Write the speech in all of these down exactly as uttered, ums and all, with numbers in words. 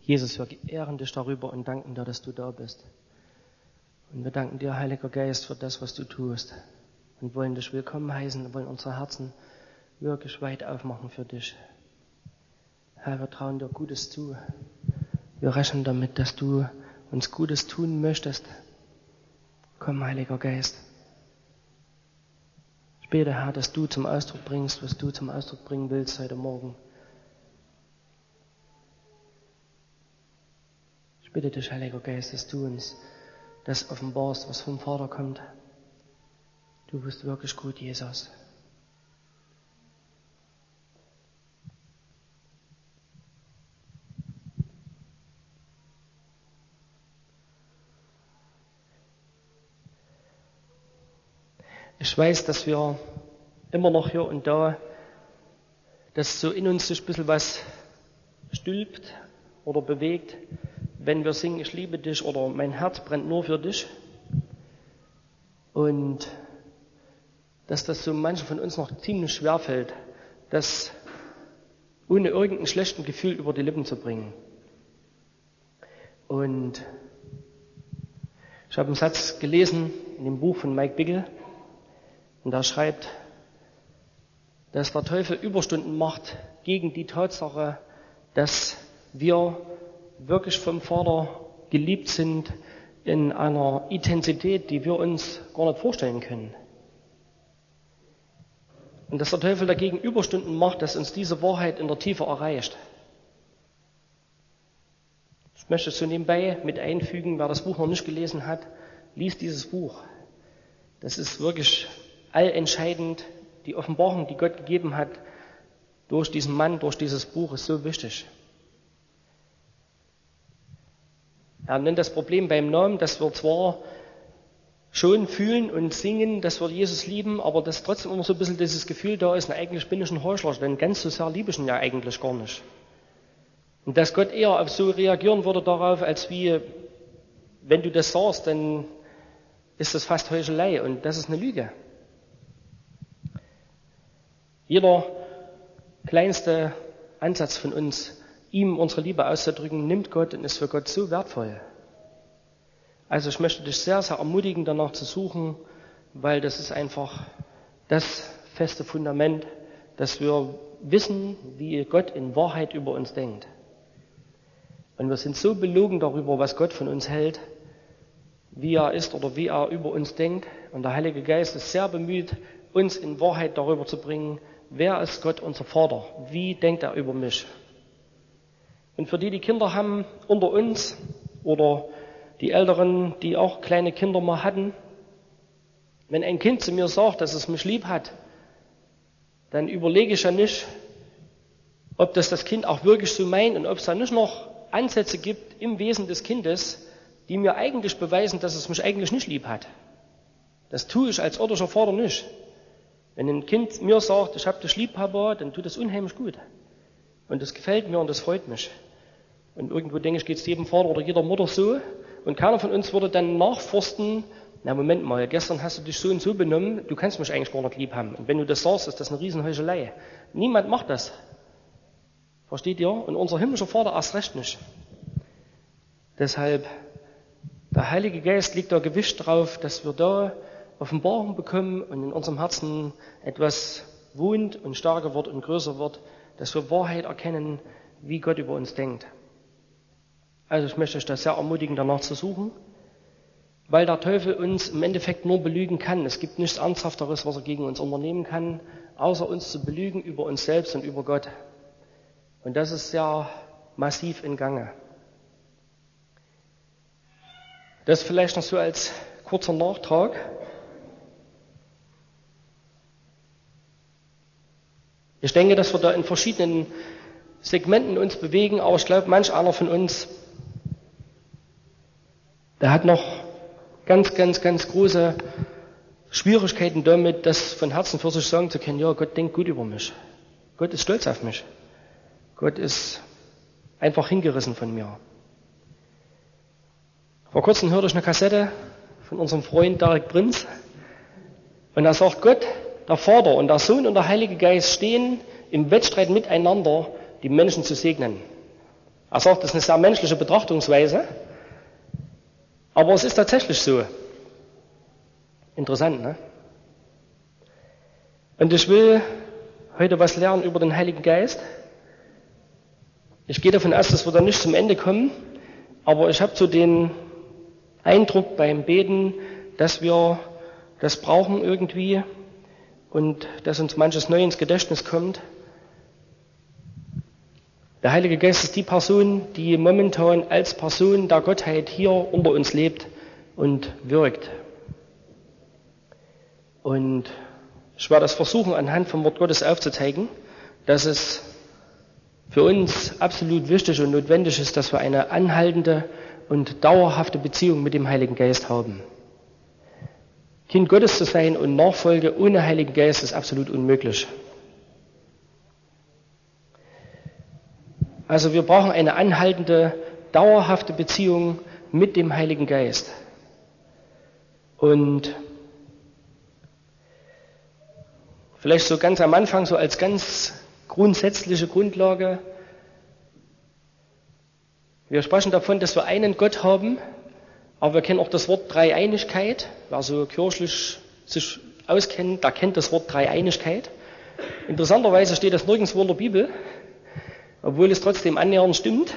Jesus, wir ehren dich darüber und danken dir, dass du da bist. Und wir danken dir, Heiliger Geist, für das, was du tust. Und wollen dich willkommen heißen und wollen unsere Herzen wirklich weit aufmachen für dich. Herr, wir trauen dir Gutes zu. Wir rechnen damit, dass du uns Gutes tun möchtest. Komm, Heiliger Geist. Ich bete, Herr, dass du zum Ausdruck bringst, was du zum Ausdruck bringen willst heute Morgen. Ich bitte dich, Heiliger Geist, dass du uns das offenbarst, was vom Vater kommt. Du bist wirklich gut, Jesus. Ich weiß, dass wir immer noch hier und da, dass so in uns sich ein bisschen was stülpt oder bewegt, wenn wir singen, ich liebe dich oder mein Herz brennt nur für dich. Und dass das so manchen von uns noch ziemlich schwer fällt, das ohne irgendein schlechtes Gefühl über die Lippen zu bringen. Und ich habe einen Satz gelesen in dem Buch von Mike Bickle, und da schreibt, dass der Teufel Überstunden macht gegen die Tatsache, dass wir wirklich vom Vater geliebt sind in einer Intensität, die wir uns gar nicht vorstellen können. Und dass der Teufel dagegen Überstunden macht, dass uns diese Wahrheit in der Tiefe erreicht. Ich möchte es so nebenbei mit einfügen, wer das Buch noch nicht gelesen hat, liest dieses Buch. Das ist wirklich allentscheidend. Die Offenbarung, die Gott gegeben hat, durch diesen Mann, durch dieses Buch, ist so wichtig. Er nennt das Problem beim Namen, dass wir zwar schon fühlen und singen, dass wir Jesus lieben, aber dass trotzdem immer so ein bisschen dieses Gefühl da ist, na, eigentlich bin ich ein Heuchler, denn ganz so sehr liebe ich ihn ja eigentlich gar nicht. Und dass Gott eher auf so reagieren würde darauf, als wie, wenn du das sagst, dann ist das fast Heuchelei und das ist eine Lüge. Jeder kleinste Ansatz von uns, ihm unsere Liebe auszudrücken, nimmt Gott und ist für Gott so wertvoll. Also ich möchte dich sehr, sehr ermutigen, danach zu suchen, weil das ist einfach das feste Fundament, dass wir wissen, wie Gott in Wahrheit über uns denkt. Und wir sind so belogen darüber, was Gott von uns hält, wie er ist oder wie er über uns denkt. Und der Heilige Geist ist sehr bemüht, uns in Wahrheit darüber zu bringen, wer ist Gott, unser Vater? Wie denkt er über mich? Und für die, die Kinder haben unter uns oder die Älteren, die auch kleine Kinder mal hatten, wenn ein Kind zu mir sagt, dass es mich lieb hat, dann überlege ich ja nicht, ob das das Kind auch wirklich so meint und ob es da nicht noch Ansätze gibt im Wesen des Kindes, die mir eigentlich beweisen, dass es mich eigentlich nicht lieb hat. Das tue ich als irdischer Vater nicht. Wenn ein Kind mir sagt, ich hab dich lieb, Papa, dann tut das unheimlich gut. Und das gefällt mir und das freut mich. Und irgendwo denke ich, geht es jedem Vater oder jeder Mutter so. Und keiner von uns würde dann nachforsten, na Moment mal, gestern hast du dich so und so benommen, du kannst mich eigentlich gar nicht lieb haben. Und wenn du das sagst, ist das eine Riesenheuchelei. Niemand macht das. Versteht ihr? Und unser himmlischer Vater erst recht nicht. Deshalb, der Heilige Geist legt da Gewicht drauf, dass wir da Offenbarung bekommen und in unserem Herzen etwas wohnt und stärker wird und größer wird, dass wir Wahrheit erkennen, wie Gott über uns denkt. Also ich möchte euch das sehr ermutigen, danach zu suchen, weil der Teufel uns im Endeffekt nur belügen kann. Es gibt nichts Ernsthafteres, was er gegen uns unternehmen kann, außer uns zu belügen über uns selbst und über Gott. Und das ist sehr massiv in Gange. Das vielleicht noch so als kurzer Nachtrag. Ich denke, dass wir da in verschiedenen Segmenten uns bewegen, aber ich glaube, manch einer von uns, der hat noch ganz, ganz, ganz große Schwierigkeiten damit, das von Herzen für sich sagen zu können, ja, Gott denkt gut über mich. Gott ist stolz auf mich. Gott ist einfach hingerissen von mir. Vor kurzem hörte ich eine Kassette von unserem Freund Derek Prinz und er sagt, Gott, der Vater und der Sohn und der Heilige Geist stehen im Wettstreit miteinander, die Menschen zu segnen. Er sagt, das ist eine sehr menschliche Betrachtungsweise, aber es ist tatsächlich so. Interessant, ne? Und ich will heute was lernen über den Heiligen Geist. Ich gehe davon aus, dass wir da nicht zum Ende kommen, aber ich habe so den Eindruck beim Beten, dass wir das brauchen irgendwie und dass uns manches neu ins Gedächtnis kommt. Der Heilige Geist ist die Person, die momentan als Person der Gottheit hier unter uns lebt und wirkt. Und ich werde das versuchen, anhand vom Wort Gottes aufzuzeigen, dass es für uns absolut wichtig und notwendig ist, dass wir eine anhaltende und dauerhafte Beziehung mit dem Heiligen Geist haben. Kind Gottes zu sein und Nachfolge ohne Heiligen Geist ist absolut unmöglich. Also wir brauchen eine anhaltende, dauerhafte Beziehung mit dem Heiligen Geist. Und vielleicht so ganz am Anfang, so als ganz grundsätzliche Grundlage. Wir sprechen davon, dass wir einen Gott haben, aber wir kennen auch das Wort Dreieinigkeit. Wer so kirchlich sich auskennt, der kennt das Wort Dreieinigkeit. Interessanterweise steht das nirgendwo in der Bibel, obwohl es trotzdem annähernd stimmt.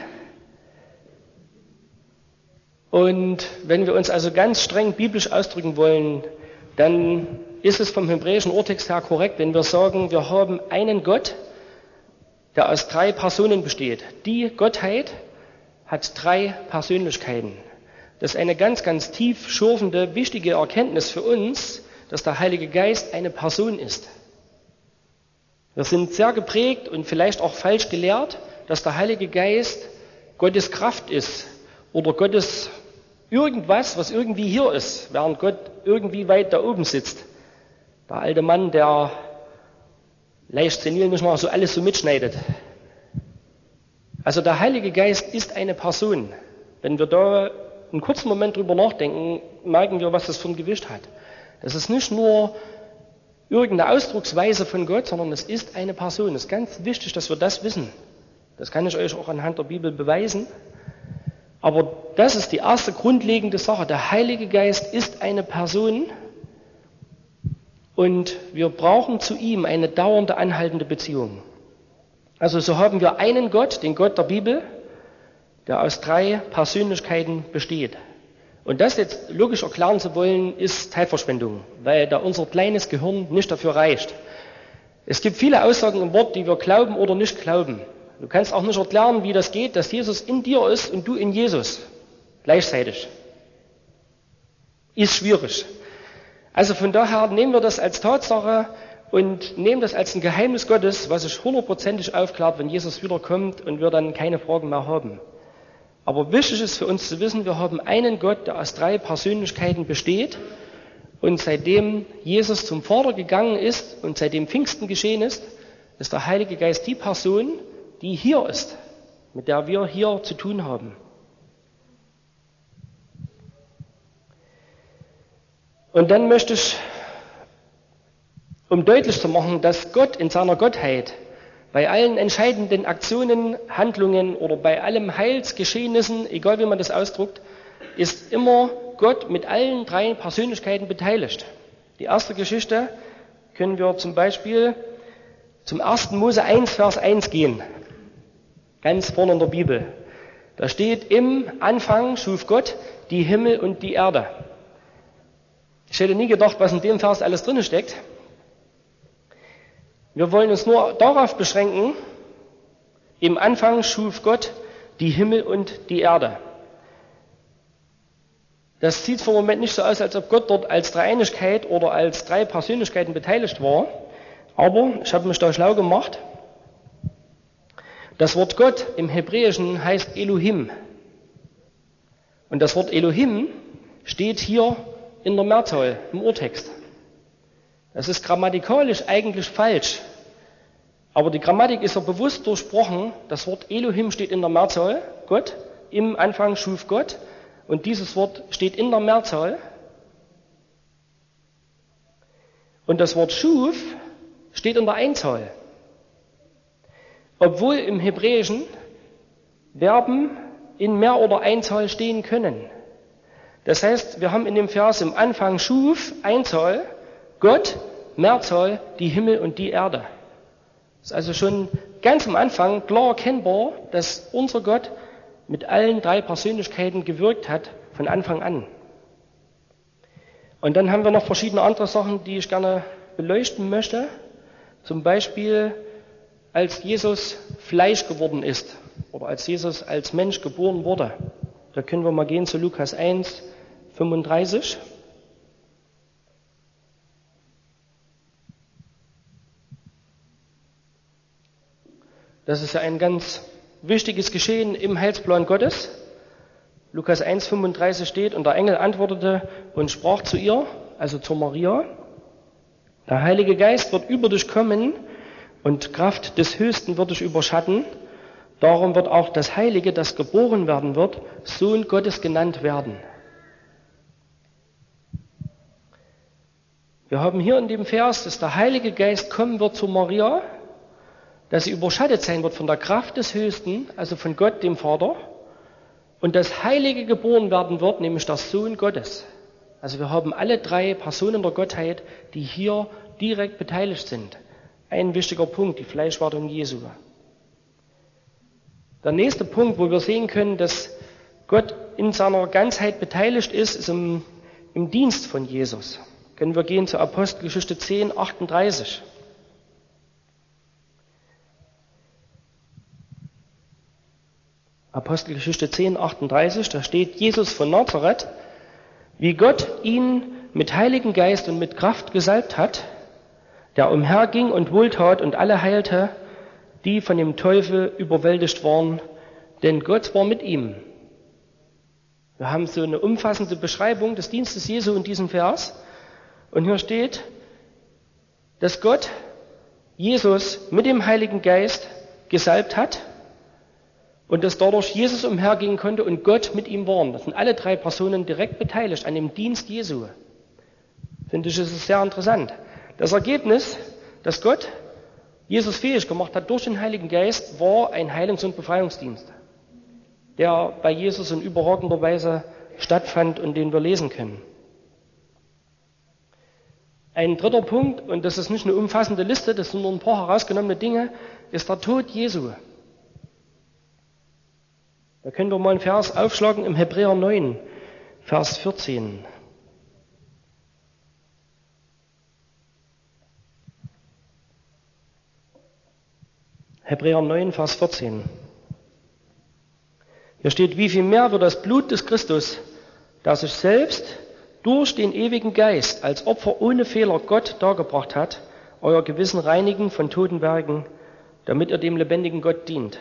Und wenn wir uns also ganz streng biblisch ausdrücken wollen, dann ist es vom hebräischen Urtext her korrekt, wenn wir sagen, wir haben einen Gott, der aus drei Personen besteht. Die Gottheit hat drei Persönlichkeiten. Das ist eine ganz, ganz tief schürfende, wichtige Erkenntnis für uns, dass der Heilige Geist eine Person ist. Wir sind sehr geprägt und vielleicht auch falsch gelehrt, dass der Heilige Geist Gottes Kraft ist oder Gottes irgendwas, was irgendwie hier ist, während Gott irgendwie weit da oben sitzt. Der alte Mann, der leicht senil nicht mal so alles so mitschneidet. Also der Heilige Geist ist eine Person. Wenn wir da einen kurzen Moment drüber nachdenken, merken wir, was das für ein Gewicht hat. Das ist nicht nur irgendeine Ausdrucksweise von Gott, sondern es ist eine Person. Es ist ganz wichtig, dass wir das wissen. Das kann ich euch auch anhand der Bibel beweisen. Aber das ist die erste grundlegende Sache. Der Heilige Geist ist eine Person und wir brauchen zu ihm eine dauernde, anhaltende Beziehung. Also so haben wir einen Gott, den Gott der Bibel, der aus drei Persönlichkeiten besteht. Und das jetzt logisch erklären zu wollen, ist Zeitverschwendung, weil da unser kleines Gehirn nicht dafür reicht. Es gibt viele Aussagen im Wort, die wir glauben oder nicht glauben. Du kannst auch nicht erklären, wie das geht, dass Jesus in dir ist und du in Jesus. Gleichzeitig. Ist schwierig. Also von daher nehmen wir das als Tatsache und nehmen das als ein Geheimnis Gottes, was sich hundertprozentig aufklärt, wenn Jesus wiederkommt und wir dann keine Fragen mehr haben. Aber wichtig ist für uns zu wissen, wir haben einen Gott, der aus drei Persönlichkeiten besteht. Und seitdem Jesus zum Vater gegangen ist und seitdem Pfingsten geschehen ist, ist der Heilige Geist die Person, die hier ist, mit der wir hier zu tun haben. Und dann möchte ich, um deutlich zu machen, dass Gott in seiner Gottheit bei allen entscheidenden Aktionen, Handlungen oder bei allem Heilsgeschehnissen, egal wie man das ausdrückt, ist immer Gott mit allen drei Persönlichkeiten beteiligt. Die erste Geschichte können wir zum Beispiel zum ersten Mose eins, Vers eins gehen. Ganz vorne in der Bibel. Da steht, im Anfang schuf Gott die Himmel und die Erde. Ich hätte nie gedacht, was in dem Vers alles drin steckt. Wir wollen uns nur darauf beschränken, im Anfang schuf Gott die Himmel und die Erde. Das sieht für den Moment nicht so aus, als ob Gott dort als Dreieinigkeit oder als drei Persönlichkeiten beteiligt war. Aber ich habe mich da schlau gemacht. Das Wort Gott im Hebräischen heißt Elohim. Und das Wort Elohim steht hier in der Mehrzahl im Urtext. Das ist grammatikalisch eigentlich falsch. Aber die Grammatik ist ja bewusst durchbrochen. Das Wort Elohim steht in der Mehrzahl, Gott. Im Anfang schuf Gott. Und dieses Wort steht in der Mehrzahl. Und das Wort schuf steht in der Einzahl. Obwohl im Hebräischen Verben in Mehr- oder Einzahl stehen können. Das heißt, wir haben in dem Vers im Anfang schuf, Einzahl, Gott, Mehrzahl, die Himmel und die Erde. Das ist also schon ganz am Anfang klar erkennbar, dass unser Gott mit allen drei Persönlichkeiten gewirkt hat, von Anfang an. Und dann haben wir noch verschiedene andere Sachen, die ich gerne beleuchten möchte. Zum Beispiel, als Jesus Fleisch geworden ist oder als Jesus als Mensch geboren wurde. Da können wir mal gehen zu Lukas eins, fünfunddreißig. Das ist ja ein ganz wichtiges Geschehen im Heilsplan Gottes. Lukas eins, fünfunddreißig steht, und der Engel antwortete und sprach zu ihr, also zu Maria, der Heilige Geist wird über dich kommen und Kraft des Höchsten wird dich überschatten. Darum wird auch das Heilige, das geboren werden wird, Sohn Gottes genannt werden. Wir haben hier in dem Vers, dass der Heilige Geist kommen wird zu Maria, dass sie überschattet sein wird von der Kraft des Höchsten, also von Gott, dem Vater, und das Heilige geboren werden wird, nämlich der Sohn Gottes. Also wir haben alle drei Personen der Gottheit, die hier direkt beteiligt sind. Ein wichtiger Punkt, die Fleischwerdung Jesu. Der nächste Punkt, wo wir sehen können, dass Gott in seiner Ganzheit beteiligt ist, ist im, im Dienst von Jesus. Können wir gehen zur Apostelgeschichte zehn, achtunddreißig. Apostelgeschichte zehn, achtunddreißig, da steht: Jesus von Nazareth, wie Gott ihn mit Heiligen Geist und mit Kraft gesalbt hat, der umherging und wohltat und alle heilte, die von dem Teufel überwältigt waren, denn Gott war mit ihm. Wir haben so eine umfassende Beschreibung des Dienstes Jesu in diesem Vers. Und hier steht, dass Gott Jesus mit dem Heiligen Geist gesalbt hat und dass dadurch Jesus umhergehen konnte und Gott mit ihm war. Das sind alle drei Personen direkt beteiligt an dem Dienst Jesu. Finde ich, ist es sehr interessant. Das Ergebnis, dass Gott Jesus fähig gemacht hat durch den Heiligen Geist, war ein Heilungs- und Befreiungsdienst, der bei Jesus in überragender Weise stattfand und den wir lesen können. Ein dritter Punkt, und das ist nicht eine umfassende Liste, das sind nur ein paar herausgenommene Dinge, ist der Tod Jesu. Da können wir mal einen Vers aufschlagen im Hebräer neun, Vers vierzehn. Hebräer neun, Vers vierzehn. Hier steht: Wie viel mehr wird das Blut des Christus, das sich selbst durch den ewigen Geist als Opfer ohne Fehler Gott dargebracht hat, euer Gewissen reinigen von toten Werken, damit ihr dem lebendigen Gott dient.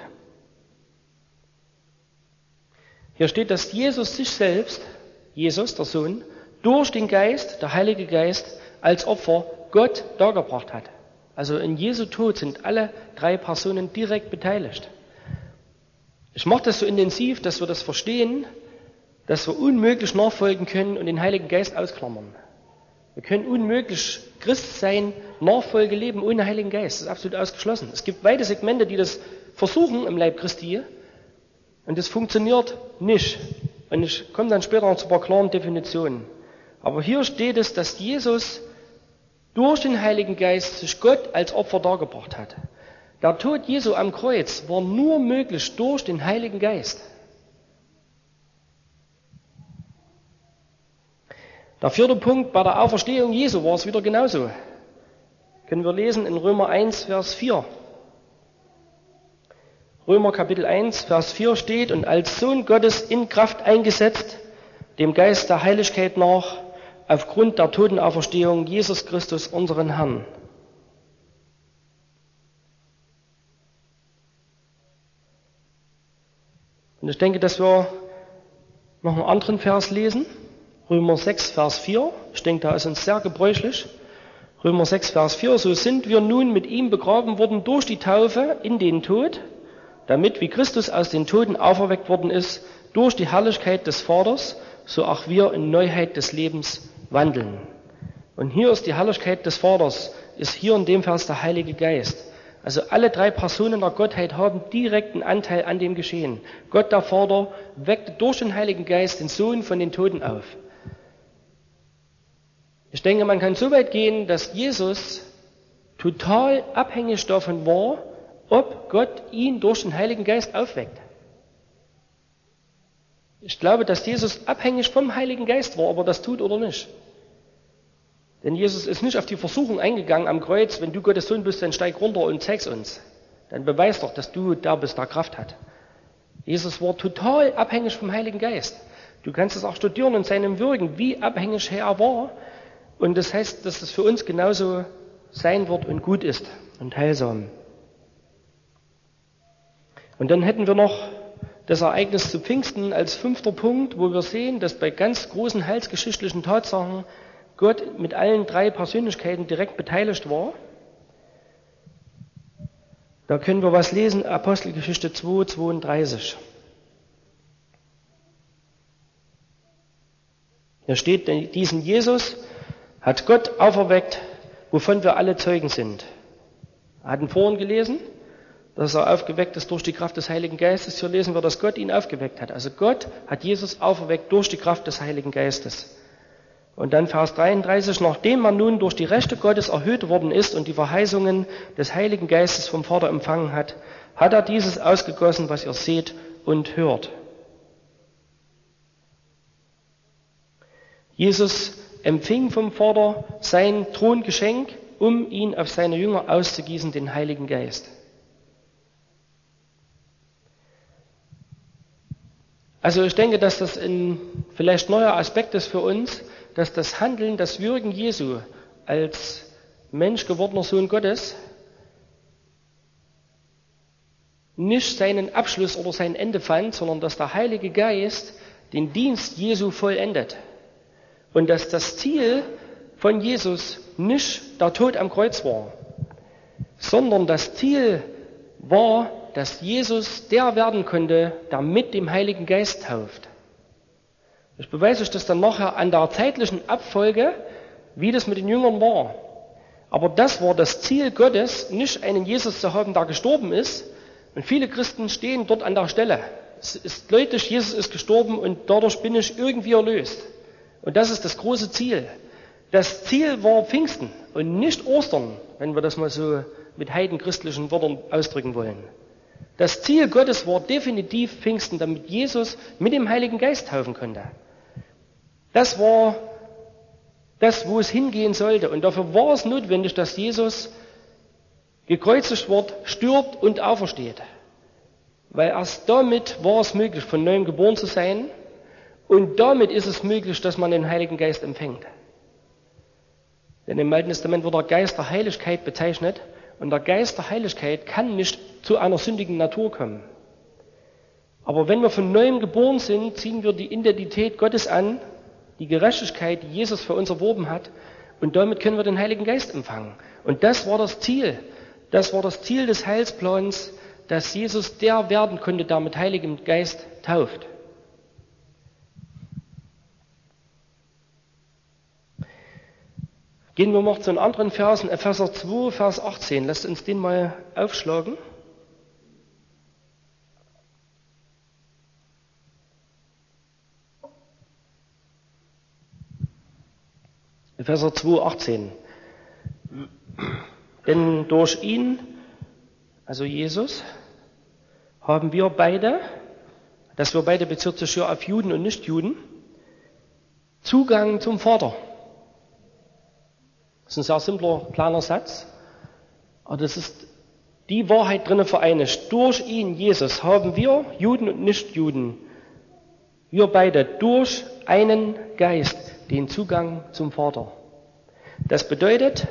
Hier steht, dass Jesus sich selbst, Jesus, der Sohn, durch den Geist, der Heilige Geist, als Opfer Gott dargebracht hat. Also in Jesu Tod sind alle drei Personen direkt beteiligt. Ich mache das so intensiv, dass wir das verstehen, dass wir unmöglich nachfolgen können und den Heiligen Geist ausklammern. Wir können unmöglich Christ sein, Nachfolge leben ohne Heiligen Geist. Das ist absolut ausgeschlossen. Es gibt weite Segmente, die das versuchen im Leib Christi und das funktioniert nicht. Und ich komme dann später noch zu ein paar klaren Definitionen. Aber hier steht es, dass Jesus durch den Heiligen Geist sich Gott als Opfer dargebracht hat. Der Tod Jesu am Kreuz war nur möglich durch den Heiligen Geist. Der vierte Punkt, bei der Auferstehung Jesu war es wieder genauso. Können wir lesen in Römer eins, Vers vier. Römer Kapitel eins, Vers vier steht: Und als Sohn Gottes in Kraft eingesetzt, dem Geist der Heiligkeit nach, aufgrund der Totenauferstehung Jesus Christus, unseren Herrn. Und ich denke, dass wir noch einen anderen Vers lesen. Römer sechs, Vers vier. Ich denke, da ist uns sehr gebräuchlich. Römer sechs, Vers vier. So sind wir nun mit ihm begraben worden durch die Taufe in den Tod, damit, wie Christus aus den Toten auferweckt worden ist, durch die Herrlichkeit des Vaters, so auch wir in Neuheit des Lebens wandeln. Und hier ist die Herrlichkeit des Vaters, ist hier in dem Vers der Heilige Geist. Also alle drei Personen der Gottheit haben direkten Anteil an dem Geschehen. Gott der Vater weckte durch den Heiligen Geist den Sohn von den Toten auf. Ich denke, man kann so weit gehen, dass Jesus total abhängig davon war, ob Gott ihn durch den Heiligen Geist aufweckt. Ich glaube, dass Jesus abhängig vom Heiligen Geist war, ob er das tut oder nicht. Denn Jesus ist nicht auf die Versuchung eingegangen am Kreuz, wenn du Gottes Sohn bist, dann steig runter und zeig's uns. Dann beweis doch, dass du der bist, der Kraft hat. Jesus war total abhängig vom Heiligen Geist. Du kannst es auch studieren in seinem Wirken, wie abhängig er war. Und das heißt, dass es für uns genauso sein wird und gut ist und heilsam. Und dann hätten wir noch das Ereignis zu Pfingsten als fünfter Punkt, wo wir sehen, dass bei ganz großen heilsgeschichtlichen Tatsachen Gott mit allen drei Persönlichkeiten direkt beteiligt war. Da können wir was lesen, Apostelgeschichte zwei, zweiunddreißig. Da steht, diesen Jesus hat Gott auferweckt, wovon wir alle Zeugen sind. Wir hatten vorhin gelesen, dass er aufgeweckt ist durch die Kraft des Heiligen Geistes. Hier lesen wir, dass Gott ihn aufgeweckt hat. Also Gott hat Jesus auferweckt durch die Kraft des Heiligen Geistes. Und dann Vers dreiunddreißig, nachdem man nun durch die Rechte Gottes erhöht worden ist und die Verheißungen des Heiligen Geistes vom Vater empfangen hat, hat er dieses ausgegossen, was ihr seht und hört. Jesus empfing vom Vater sein Throngeschenk, um ihn auf seine Jünger auszugießen, den Heiligen Geist. Also ich denke, dass das ein vielleicht neuer Aspekt ist für uns, dass das Handeln, das Wirken Jesu als Mensch gewordener Sohn Gottes nicht seinen Abschluss oder sein Ende fand, sondern dass der Heilige Geist den Dienst Jesu vollendet. Und dass das Ziel von Jesus nicht der Tod am Kreuz war, sondern das Ziel war, dass Jesus der werden konnte, der mit dem Heiligen Geist tauft. Ich beweise euch das dann nachher an der zeitlichen Abfolge, wie das mit den Jüngern war. Aber das war das Ziel Gottes, nicht einen Jesus zu haben, der gestorben ist. Und viele Christen stehen dort an der Stelle. Es ist deutlich, Jesus ist gestorben und dadurch bin ich irgendwie erlöst. Und das ist das große Ziel. Das Ziel war Pfingsten und nicht Ostern, wenn wir das mal so mit heidenchristlichen Worten ausdrücken wollen. Das Ziel Gottes war definitiv Pfingsten, damit Jesus mit dem Heiligen Geist taufen konnte. Das war das, wo es hingehen sollte. Und dafür war es notwendig, dass Jesus gekreuzigt wird, stirbt und aufersteht. Weil erst damit war es möglich, von neuem geboren zu sein. Und damit ist es möglich, dass man den Heiligen Geist empfängt. Denn im Alten Testament wird der Geist der Heiligkeit bezeichnet. Und der Geist der Heiligkeit kann nicht zu einer sündigen Natur kommen. Aber wenn wir von neuem geboren sind, ziehen wir die Identität Gottes an, die Gerechtigkeit, die Jesus für uns erworben hat, und damit können wir den Heiligen Geist empfangen. Und das war das Ziel. Das war das Ziel des Heilsplans, dass Jesus der werden konnte, der mit Heiligem Geist tauft. Gehen wir noch zu einem anderen Vers, in Epheser zwei, Vers achtzehn. Lasst uns den mal aufschlagen. Epheser zwei, achtzehn. Denn durch ihn, also Jesus, haben wir beide, dass wir beide bezieht sich hier auf Juden und Nichtjuden, Zugang zum Vater. Das ist ein sehr simpler, kleiner Satz, aber das ist die Wahrheit drinnen vereinigt. Durch ihn, Jesus, haben wir, Juden und Nichtjuden, wir beide durch einen Geist den Zugang zum Vater. Das bedeutet,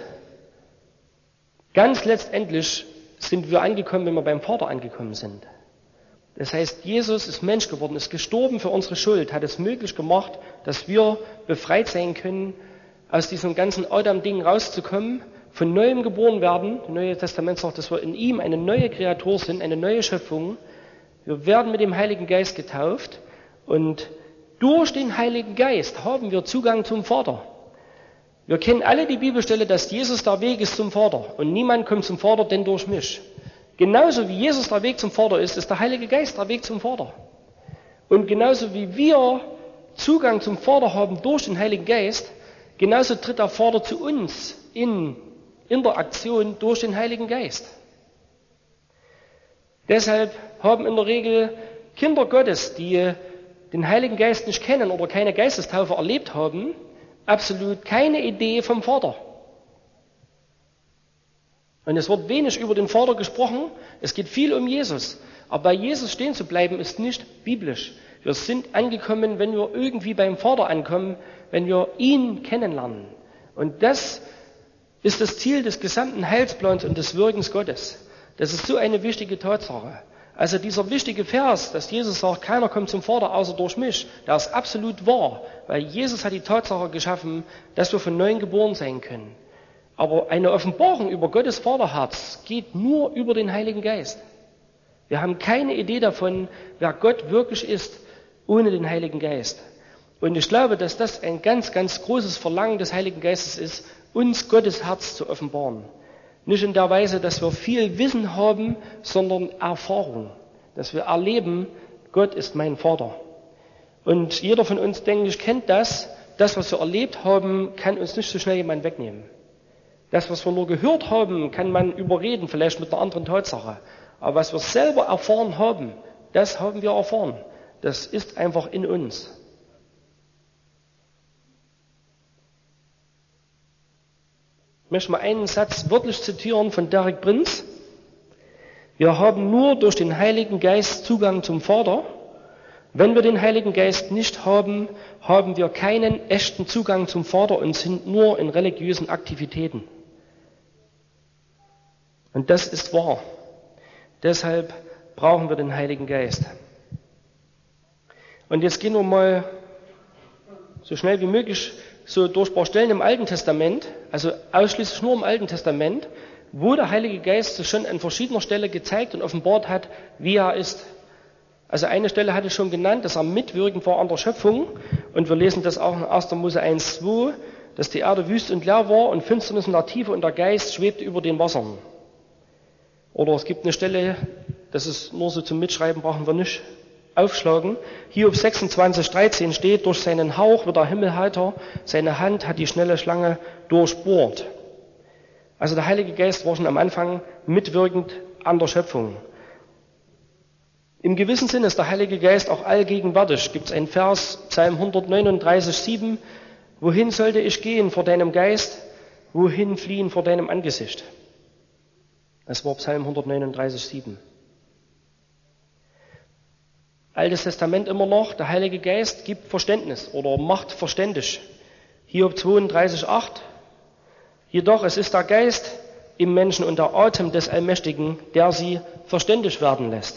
ganz letztendlich sind wir angekommen, wenn wir beim Vater angekommen sind. Das heißt, Jesus ist Mensch geworden, ist gestorben für unsere Schuld, hat es möglich gemacht, dass wir befreit sein können, aus diesem ganzen Adam-Ding rauszukommen, von Neuem geboren werden. Das Neue Testament sagt, dass wir in ihm eine neue Kreatur sind, eine neue Schöpfung. Wir werden mit dem Heiligen Geist getauft und durch den Heiligen Geist haben wir Zugang zum Vater. Wir kennen alle die Bibelstelle, dass Jesus der Weg ist zum Vater und niemand kommt zum Vater, denn durch mich. Genauso wie Jesus der Weg zum Vater ist, ist der Heilige Geist der Weg zum Vater. Und genauso wie wir Zugang zum Vater haben durch den Heiligen Geist, genauso tritt der Vater zu uns in Interaktion durch den Heiligen Geist. Deshalb haben in der Regel Kinder Gottes, die den Heiligen Geist nicht kennen oder keine Geistestaufe erlebt haben, absolut keine Idee vom Vater. Und es wird wenig über den Vater gesprochen, es geht viel um Jesus. Aber bei Jesus stehen zu bleiben, ist nicht biblisch. Wir sind angekommen, wenn wir irgendwie beim Vater ankommen, wenn wir ihn kennenlernen. Und das ist das Ziel des gesamten Heilsplans und des Wirkens Gottes. Das ist so eine wichtige Tatsache. Also dieser wichtige Vers, dass Jesus sagt, keiner kommt zum Vater außer durch mich, der ist absolut wahr, weil Jesus hat die Tatsache geschaffen, dass wir von neuem geboren sein können. Aber eine Offenbarung über Gottes Vaterherz geht nur über den Heiligen Geist. Wir haben keine Idee davon, wer Gott wirklich ist, ohne den Heiligen Geist. Und ich glaube, dass das ein ganz, ganz großes Verlangen des Heiligen Geistes ist, uns Gottes Herz zu offenbaren. Nicht in der Weise, dass wir viel Wissen haben, sondern Erfahrung. Dass wir erleben, Gott ist mein Vater. Und jeder von uns, denke ich, kennt das. Das, was wir erlebt haben, kann uns nicht so schnell jemand wegnehmen. Das, was wir nur gehört haben, kann man überreden, vielleicht mit einer anderen Tatsache. Aber was wir selber erfahren haben, das haben wir erfahren. Das ist einfach in uns. Ich möchte mal einen Satz wörtlich zitieren von Derek Prinz. Wir haben nur durch den Heiligen Geist Zugang zum Vater. Wenn wir den Heiligen Geist nicht haben, haben wir keinen echten Zugang zum Vater und sind nur in religiösen Aktivitäten. Und das ist wahr. Deshalb brauchen wir den Heiligen Geist. Und jetzt gehen wir mal so schnell wie möglich so durch ein paar Stellen im Alten Testament, also ausschließlich nur im Alten Testament, wo der Heilige Geist sich schon an verschiedener Stelle gezeigt und offenbart hat, wie er ist. Also eine Stelle hatte ich schon genannt, dass er mitwirkend war an der Schöpfung. Und wir lesen das auch in erster Mose eins zwei, dass die Erde wüst und leer war und Finsternis in der Tiefe und der Geist schwebte über den Wassern. Oder es gibt eine Stelle, das ist nur so zum Mitschreiben, brauchen wir nicht aufschlagen. Hiob sechsundzwanzig dreizehn steht, durch seinen Hauch wird der Himmel heiter, seine Hand hat die schnelle Schlange durchbohrt. Also der Heilige Geist war schon am Anfang mitwirkend an der Schöpfung. Im gewissen Sinne ist der Heilige Geist auch allgegenwärtig. Gibt es einen Vers, Psalm hundertneununddreißig sieben, wohin sollte ich gehen vor deinem Geist, wohin fliehen vor deinem Angesicht? Das war Psalm hundertneununddreißig sieben. Altes Testament immer noch, der Heilige Geist gibt Verständnis oder macht verständig. Hiob zweiunddreißig acht. Jedoch es ist der Geist im Menschen und der Atem des Allmächtigen, der sie verständig werden lässt.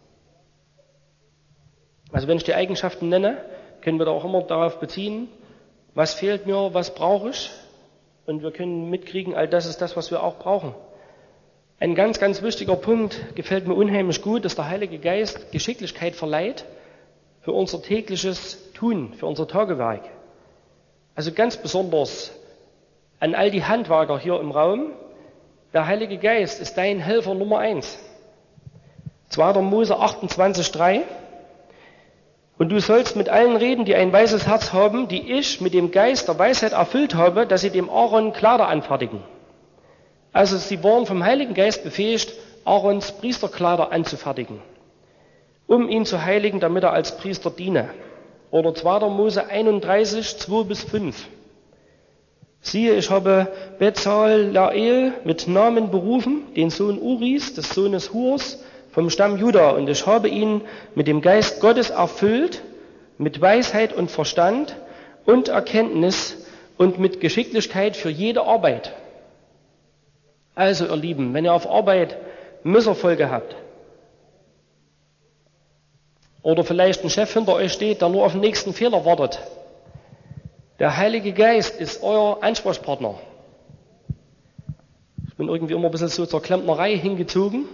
Also wenn ich die Eigenschaften nenne, können wir da auch immer darauf beziehen, was fehlt mir, was brauche ich. Und wir können mitkriegen, all das ist das, was wir auch brauchen. Ein ganz, ganz wichtiger Punkt, gefällt mir unheimlich gut, dass der Heilige Geist Geschicklichkeit verleiht für unser tägliches Tun, für unser Tagewerk. Also ganz besonders an all die Handwerker hier im Raum, der Heilige Geist ist dein Helfer Nummer eins. zweiter Mose achtundzwanzig drei. Und du sollst mit allen reden, die ein weißes Herz haben, die ich mit dem Geist der Weisheit erfüllt habe, dass sie dem Aaron Kleider anfertigen. Also sie waren vom Heiligen Geist befähigt, Aarons Priesterkleider anzufertigen, um ihn zu heiligen, damit er als Priester diene. Oder zweiter Mose einunddreißig, zwei bis fünf. Siehe, ich habe Bezaleel mit Namen berufen, den Sohn Uris, des Sohnes Hurs, vom Stamm Juda, und ich habe ihn mit dem Geist Gottes erfüllt, mit Weisheit und Verstand und Erkenntnis und mit Geschicklichkeit für jede Arbeit. Also, ihr Lieben, wenn ihr auf Arbeit Misserfolge habt oder vielleicht ein Chef hinter euch steht, der nur auf den nächsten Fehler wartet, der Heilige Geist ist euer Ansprechpartner. Ich bin irgendwie immer ein bisschen so zur Klempnerei hingezogen.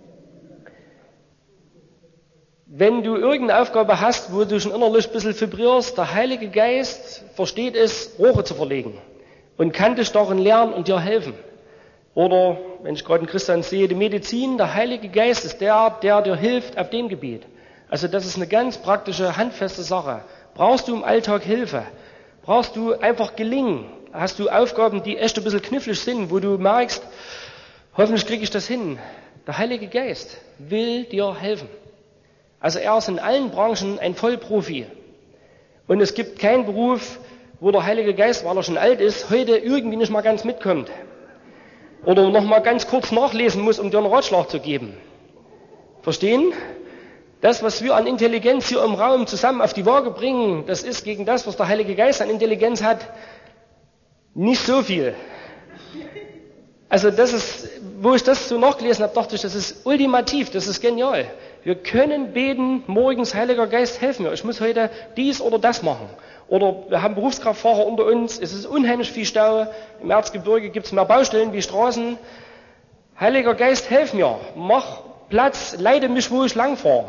Wenn du irgendeine Aufgabe hast, wo du schon innerlich ein bisschen vibrierst, der Heilige Geist versteht es, Rohre zu verlegen. und kann dich darin lernen und dir helfen. Oder, wenn ich gerade einen Christian sehe, die Medizin, der Heilige Geist ist der, der dir hilft auf dem Gebiet. Also das ist eine ganz praktische, handfeste Sache. Brauchst du im Alltag Hilfe? Brauchst du einfach Gelingen? Hast du Aufgaben, die echt ein bisschen knifflig sind, wo du merkst, hoffentlich kriege ich das hin. Der Heilige Geist will dir helfen. Also er ist in allen Branchen ein Vollprofi. Und es gibt keinen Beruf, wo der Heilige Geist, weil er schon alt ist, heute irgendwie nicht mal ganz mitkommt. Oder noch mal ganz kurz nachlesen muss, um dir einen Ratschlag zu geben. Verstehen? Das, was wir an Intelligenz hier im Raum zusammen auf die Waage bringen, das ist gegen das, was der Heilige Geist an Intelligenz hat, nicht so viel. Also das ist, wo ich das so nachgelesen habe, dachte ich, das ist ultimativ, das ist genial. Wir können beten, morgens, Heiliger Geist, helf mir, ich muss heute dies oder das machen. Oder wir haben Berufskraftfahrer unter uns, es ist unheimlich viel Stau, im Erzgebirge gibt es mehr Baustellen wie Straßen. Heiliger Geist, helf mir, mach Platz, leite mich, wo ich langfahre.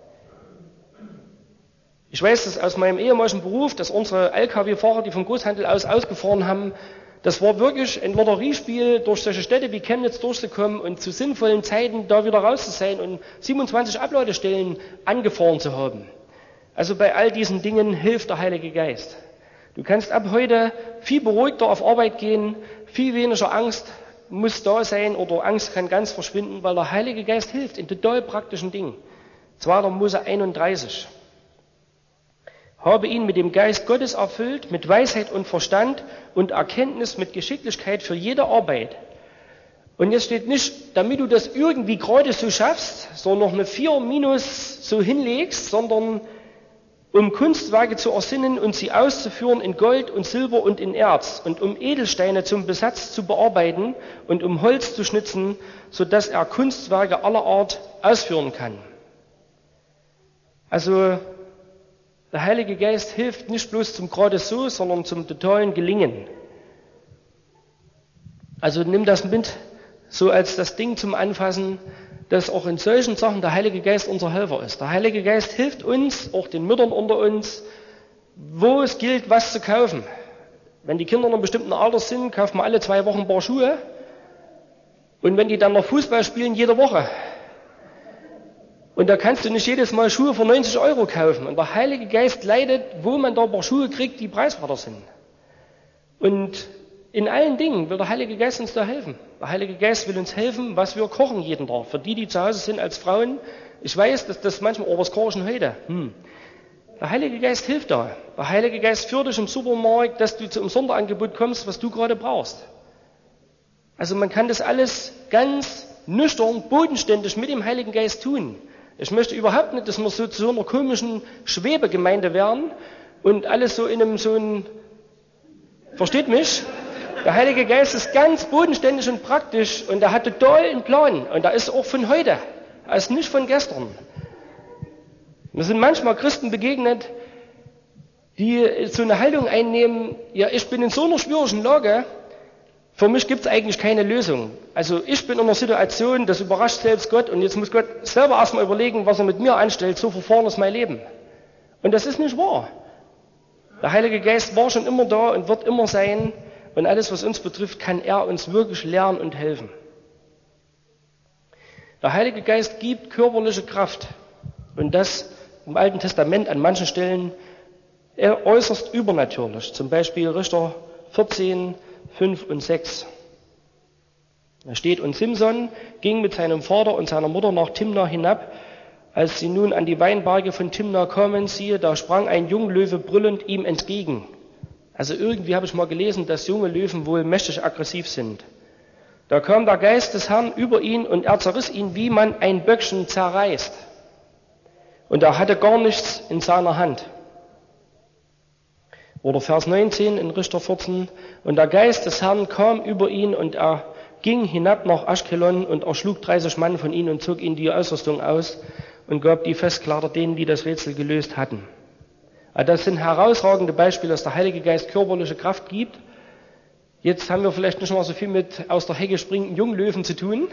Ich weiß das aus meinem ehemaligen Beruf, dass unsere L K W-Fahrer, die vom Großhandel aus ausgefahren haben, das war wirklich ein Lotteriespiel, durch solche Städte wie Chemnitz durchzukommen und zu sinnvollen Zeiten da wieder raus zu sein und siebenundzwanzig Abladestellen angefahren zu haben. Also bei all diesen Dingen hilft der Heilige Geist. Du kannst ab heute viel beruhigter auf Arbeit gehen, viel weniger Angst muss da sein oder Angst kann ganz verschwinden, weil der Heilige Geist hilft in total praktischen Dingen. zweiter Mose einunddreißig. Habe ihn mit dem Geist Gottes erfüllt, mit Weisheit und Verstand und Erkenntnis, mit Geschicklichkeit für jede Arbeit. Und jetzt steht nicht, damit du das irgendwie gerade so schaffst, so noch eine vier minus so hinlegst, sondern um Kunstwerke zu ersinnen und sie auszuführen in Gold und Silber und in Erz und um Edelsteine zum Besatz zu bearbeiten und um Holz zu schnitzen, sodass er Kunstwerke aller Art ausführen kann. Also der Heilige Geist hilft nicht bloß zum gerade so, sondern zum totalen Gelingen. Also nimm das mit, so als das Ding zum Anfassen, dass auch in solchen Sachen der Heilige Geist unser Helfer ist. Der Heilige Geist hilft uns, auch den Müttern unter uns, wo es gilt, was zu kaufen. Wenn die Kinder in einem bestimmten Alter sind, kauft man alle zwei Wochen ein paar Schuhe. Und wenn die dann noch Fußball spielen, jede Woche. Und da kannst du nicht jedes Mal Schuhe für neunzig Euro kaufen. Und der Heilige Geist leitet, wo man da ein paar Schuhe kriegt, die preiswerter sind. Und in allen Dingen will der Heilige Geist uns da helfen. Der Heilige Geist will uns helfen, was wir kochen jeden Tag. Für die, die zu Hause sind als Frauen, ich weiß, dass das manchmal, oh, was koche ich heute? Hm. Der Heilige Geist hilft da. Der Heilige Geist führt dich im Supermarkt, dass du zum Sonderangebot kommst, was du gerade brauchst. Also man kann das alles ganz nüchtern, bodenständig mit dem Heiligen Geist tun. Ich möchte überhaupt nicht, dass wir so zu einer komischen Schwebegemeinde werden und alles so in einem so ein, versteht mich? Der Heilige Geist ist ganz bodenständig und praktisch und er hat total einen Plan und er ist auch von heute, er ist nicht von gestern. Mir sind manchmal Christen begegnet, die so eine Haltung einnehmen, ja, ich bin in so einer schwierigen Lage, für mich gibt es eigentlich keine Lösung. Also ich bin in einer Situation, das überrascht selbst Gott und jetzt muss Gott selber erstmal überlegen, was er mit mir anstellt, so verfahren ist mein Leben. Und das ist nicht wahr. Der Heilige Geist war schon immer da und wird immer sein und alles, was uns betrifft, kann er uns wirklich lernen und helfen. Der Heilige Geist gibt körperliche Kraft und das im Alten Testament an manchen Stellen äußerst übernatürlich. Zum Beispiel Richter vierzehn, fünf und sechs. Da steht, und Simson ging mit seinem Vater und seiner Mutter nach Timna hinab. Als sie nun an die Weinberge von Timna kamen, siehe, da sprang ein Junglöwe brüllend ihm entgegen. Also irgendwie habe ich mal gelesen, dass junge Löwen wohl mächtig aggressiv sind. Da kam der Geist des Herrn über ihn und er zerriss ihn, wie man ein Böckchen zerreißt. Und er hatte gar nichts in seiner Hand. Oder Vers neunzehn in Richter vierzehn. Und der Geist des Herrn kam über ihn und er ging hinab nach Aschkelon und erschlug dreißig Mann von ihnen und zog ihnen die Ausrüstung aus und gab die Festkleider denen, die das Rätsel gelöst hatten. Also das sind herausragende Beispiele, dass der Heilige Geist körperliche Kraft gibt. Jetzt haben wir vielleicht nicht mal so viel mit aus der Hecke springenden Junglöwen zu tun.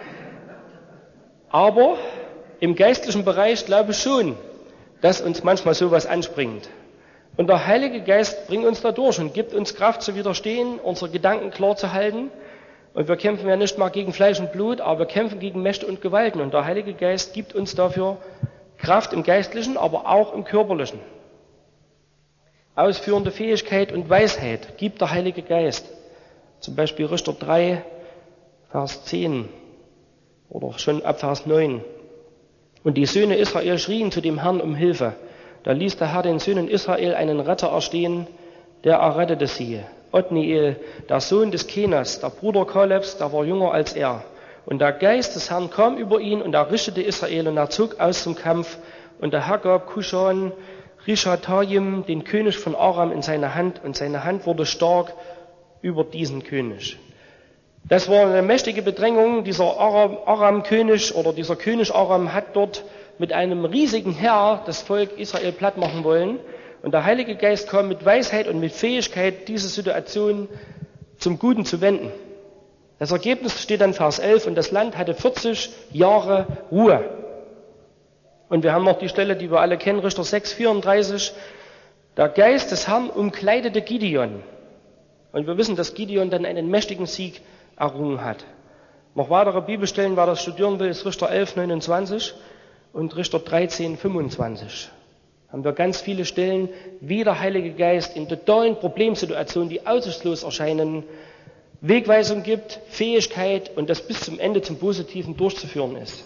Aber im geistlichen Bereich glaube ich schon, dass uns manchmal sowas anspringt. Und der Heilige Geist bringt uns da durch und gibt uns Kraft zu widerstehen, unsere Gedanken klar zu halten. Und wir kämpfen ja nicht mal gegen Fleisch und Blut, aber wir kämpfen gegen Mächte und Gewalten. Und der Heilige Geist gibt uns dafür Kraft im Geistlichen, aber auch im Körperlichen. Ausführende Fähigkeit und Weisheit gibt der Heilige Geist. Zum Beispiel Richter drei, Vers zehn oder schon ab Vers neun. Und die Söhne Israel schrien zu dem Herrn um Hilfe. Da ließ der Herr den Söhnen Israel einen Retter erstehen, der errettete sie. Othniel, der Sohn des Kenas, der Bruder Kalebs, der war jünger als er. Und der Geist des Herrn kam über ihn und er richtete Israel und er zog aus zum Kampf. Und der Herr gab Kushan Rishatayim, den König von Aram, in seine Hand und seine Hand wurde stark über diesen König. Das war eine mächtige Bedrängung. Dieser Aram-König oder dieser König Aram hat dort mit einem riesigen Heer das Volk Israel platt machen wollen. Und der Heilige Geist kam mit Weisheit und mit Fähigkeit, diese Situation zum Guten zu wenden. Das Ergebnis steht dann Vers elf, und das Land hatte vierzig Jahre Ruhe. Und wir haben noch die Stelle, die wir alle kennen, Richter sechs, vierunddreißig. Der Geist des Herrn umkleidete Gideon. Und wir wissen, dass Gideon dann einen mächtigen Sieg errungen hat. Noch weitere Bibelstellen, wer das studieren will, ist Richter elf, neunundzwanzig und Richter dreizehn, fünfundzwanzig. Haben wir ganz viele Stellen, wie der Heilige Geist in totalen Problemsituationen, die aussichtslos erscheinen, Wegweisung gibt, Fähigkeit und das bis zum Ende zum Positiven durchzuführen ist.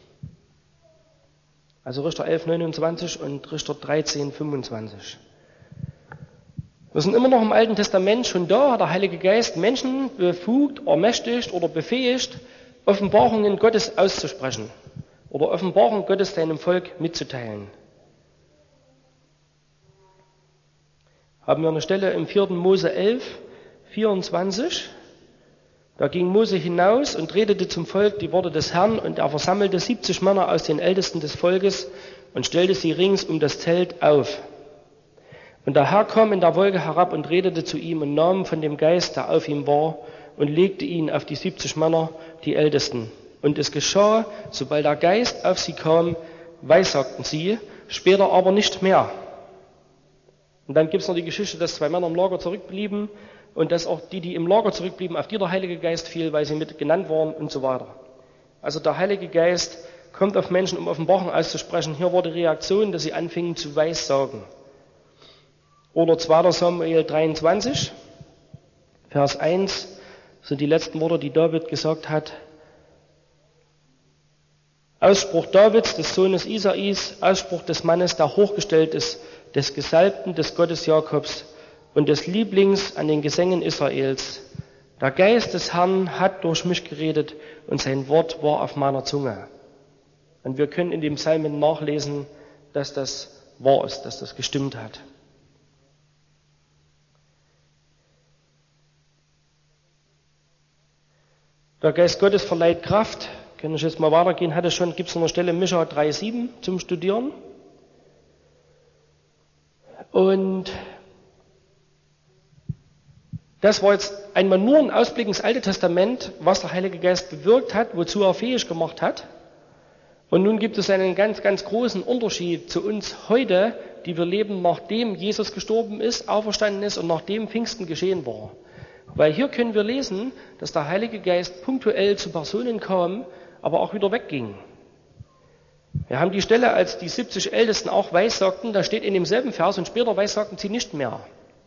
Also Richter elf, neunundzwanzig und Richter dreizehn, fünfundzwanzig. Wir sind immer noch im Alten Testament, schon da hat der Heilige Geist Menschen befugt, ermächtigt oder befähigt, Offenbarungen Gottes auszusprechen oder Offenbarung Gottes seinem Volk mitzuteilen. Haben wir eine Stelle im vierten Mose elf, vierundzwanzig. Da ging Mose hinaus und redete zum Volk die Worte des Herrn, und er versammelte siebzig Männer aus den Ältesten des Volkes und stellte sie rings um das Zelt auf. Und der Herr kam in der Wolke herab und redete zu ihm und nahm von dem Geist, der auf ihm war, und legte ihn auf die siebzig Männer, die Ältesten. Und es geschah, sobald der Geist auf sie kam, weissagten sie, später aber nicht mehr. Und dann gibt es noch die Geschichte, dass zwei Männer im Lager zurückblieben und dass auch die, die im Lager zurückblieben, auf die der Heilige Geist fiel, weil sie mit genannt waren und so weiter. Also der Heilige Geist kommt auf Menschen, um Offenbarung auszusprechen. Hier war die Reaktion, dass sie anfingen zu weissagen. Oder zweiter Samuel dreiundzwanzig, Vers eins, sind die letzten Worte, die David gesagt hat. Ausspruch Davids, des Sohnes Isais, Ausspruch des Mannes, der hochgestellt ist, des Gesalbten, des Gottes Jakobs und des Lieblings an den Gesängen Israels. Der Geist des Herrn hat durch mich geredet und sein Wort war auf meiner Zunge. Und wir können in dem Psalmen nachlesen, dass das wahr ist, dass das gestimmt hat. Der Geist Gottes verleiht Kraft. Können ich jetzt mal weitergehen? Hatte schon, gibt es noch eine Stelle, Micha drei, sieben zum Studieren. Und das war jetzt einmal nur ein Ausblick ins Alte Testament, was der Heilige Geist bewirkt hat, wozu er fähig gemacht hat. Und nun gibt es einen ganz, ganz großen Unterschied zu uns heute, die wir leben, nachdem Jesus gestorben ist, auferstanden ist und nachdem Pfingsten geschehen war. Weil hier können wir lesen, dass der Heilige Geist punktuell zu Personen kam, aber auch wieder wegging. Wir haben die Stelle, als die siebzig Ältesten auch weissagten, da steht in demselben Vers, und später weissagten sie nicht mehr.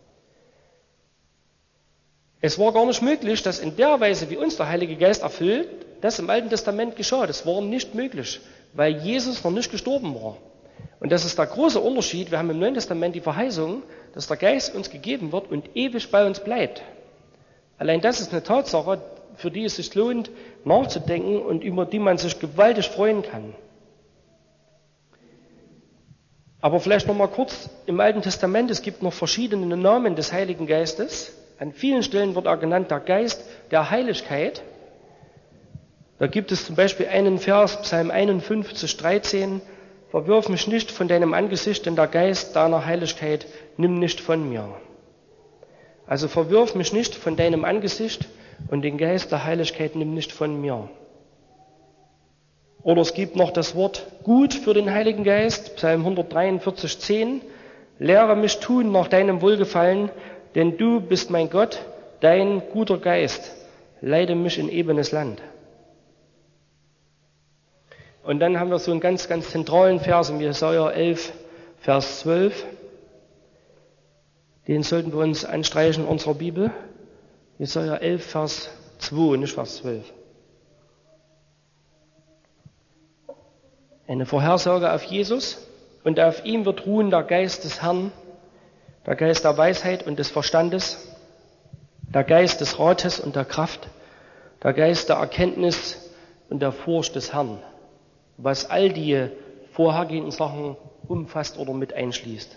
Es war gar nicht möglich, dass in der Weise, wie uns der Heilige Geist erfüllt, das im Alten Testament geschah. Das war nicht möglich, weil Jesus noch nicht gestorben war. Und das ist der große Unterschied. Wir haben im Neuen Testament die Verheißung, dass der Geist uns gegeben wird und ewig bei uns bleibt. Allein das ist eine Tatsache, für die es sich lohnt, nachzudenken und über die man sich gewaltig freuen kann. Aber vielleicht noch mal kurz im Alten Testament, es gibt noch verschiedene Namen des Heiligen Geistes. An vielen Stellen wird er genannt der Geist der Heiligkeit. Da gibt es zum Beispiel einen Vers, Psalm einundfünfzig, dreizehn, verwirf mich nicht von deinem Angesicht, denn der Geist deiner Heiligkeit nimm nicht von mir. Also verwirf mich nicht von deinem Angesicht und den Geist der Heiligkeit nimm nicht von mir. Oder es gibt noch das Wort gut für den Heiligen Geist, Psalm hundertdreiundvierzig, zehn. Lehre mich tun nach deinem Wohlgefallen, denn du bist mein Gott, dein guter Geist. Leite mich in ebenes Land. Und dann haben wir so einen ganz, ganz zentralen Vers in Jesaja elf, Vers zwölf. Den sollten wir uns anstreichen in unserer Bibel. Jesaja elf, Vers zwei, nicht Vers zwölf. Eine Vorhersage auf Jesus. Und auf ihm wird ruhen der Geist des Herrn, der Geist der Weisheit und des Verstandes, der Geist des Rates und der Kraft, der Geist der Erkenntnis und der Furcht des Herrn, was all die vorhergehenden Sachen umfasst oder mit einschließt.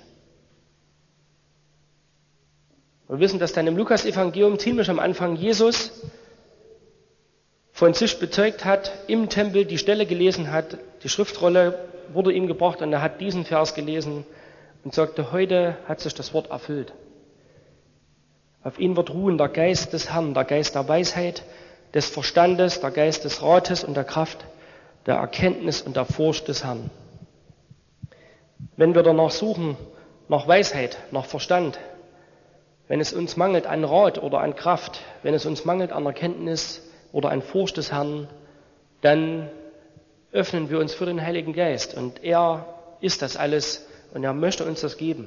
Wir wissen, dass dann im Lukas-Evangelium ziemlich am Anfang Jesus von sich bezeugt hat, im Tempel die Stelle gelesen hat, die Schriftrolle wurde ihm gebracht und er hat diesen Vers gelesen und sagte, heute hat sich das Wort erfüllt. Auf ihn wird ruhen der Geist des Herrn, der Geist der Weisheit, des Verstandes, der Geist des Rates und der Kraft, der Erkenntnis und der Furcht des Herrn. Wenn wir danach suchen, nach Weisheit, nach Verstand, wenn es uns mangelt an Rat oder an Kraft, wenn es uns mangelt an Erkenntnis oder an Furcht des Herrn, dann öffnen wir uns für den Heiligen Geist und er ist das alles und er möchte uns das geben.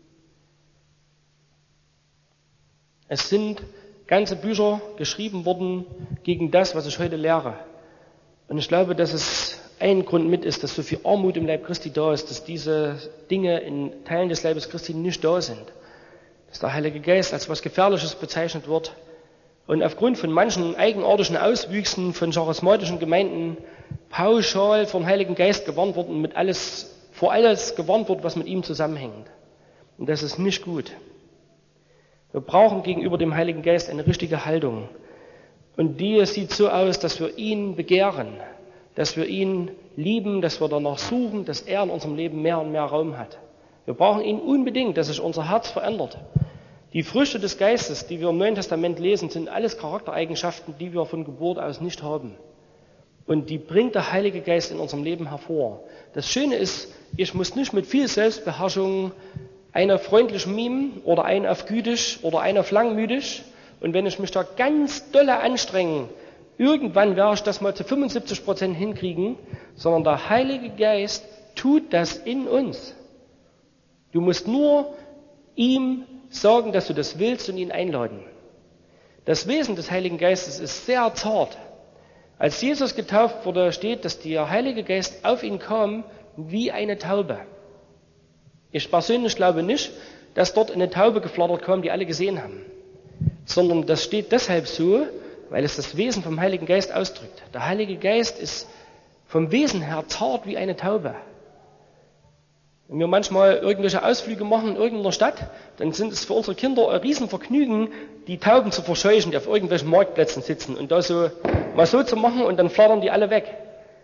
Es sind ganze Bücher geschrieben worden gegen das, was ich heute lehre. Und ich glaube, dass es ein Grund mit ist, dass so viel Armut im Leib Christi da ist, dass diese Dinge in Teilen des Leibes Christi nicht da sind. Dass der Heilige Geist als was Gefährliches bezeichnet wird. Und aufgrund von manchen eigenartigen Auswüchsen von charismatischen Gemeinden pauschal vom Heiligen Geist gewarnt wird und mit alles, vor alles gewarnt wird, was mit ihm zusammenhängt. Und das ist nicht gut. Wir brauchen gegenüber dem Heiligen Geist eine richtige Haltung. Und die sieht so aus, dass wir ihn begehren, dass wir ihn lieben, dass wir danach suchen, dass er in unserem Leben mehr und mehr Raum hat. Wir brauchen ihn unbedingt, dass sich unser Herz verändert. Die Früchte des Geistes, die wir im Neuen Testament lesen, sind alles Charaktereigenschaften, die wir von Geburt aus nicht haben. Und die bringt der Heilige Geist in unserem Leben hervor. Das Schöne ist, ich muss nicht mit viel Selbstbeherrschung einer freundlich mimen oder einen auf gütig oder einen auf langmütig. Und wenn ich mich da ganz dolle anstrenge, irgendwann werde ich das mal zu fünfundsiebzig Prozent hinkriegen, sondern der Heilige Geist tut das in uns. Du musst nur ihm sagen, dass du das willst und ihn einladen. Das Wesen des Heiligen Geistes ist sehr zart. Als Jesus getauft wurde, steht, dass der Heilige Geist auf ihn kam wie eine Taube. Ich persönlich glaube nicht, dass dort eine Taube geflattert kam, die alle gesehen haben. Sondern das steht deshalb so, weil es das Wesen vom Heiligen Geist ausdrückt. Der Heilige Geist ist vom Wesen her zart wie eine Taube. Wenn wir manchmal irgendwelche Ausflüge machen in irgendeiner Stadt, dann sind es für unsere Kinder ein Riesenvergnügen, die Tauben zu verscheuchen, die auf irgendwelchen Marktplätzen sitzen und da so mal so zu machen und dann flattern die alle weg.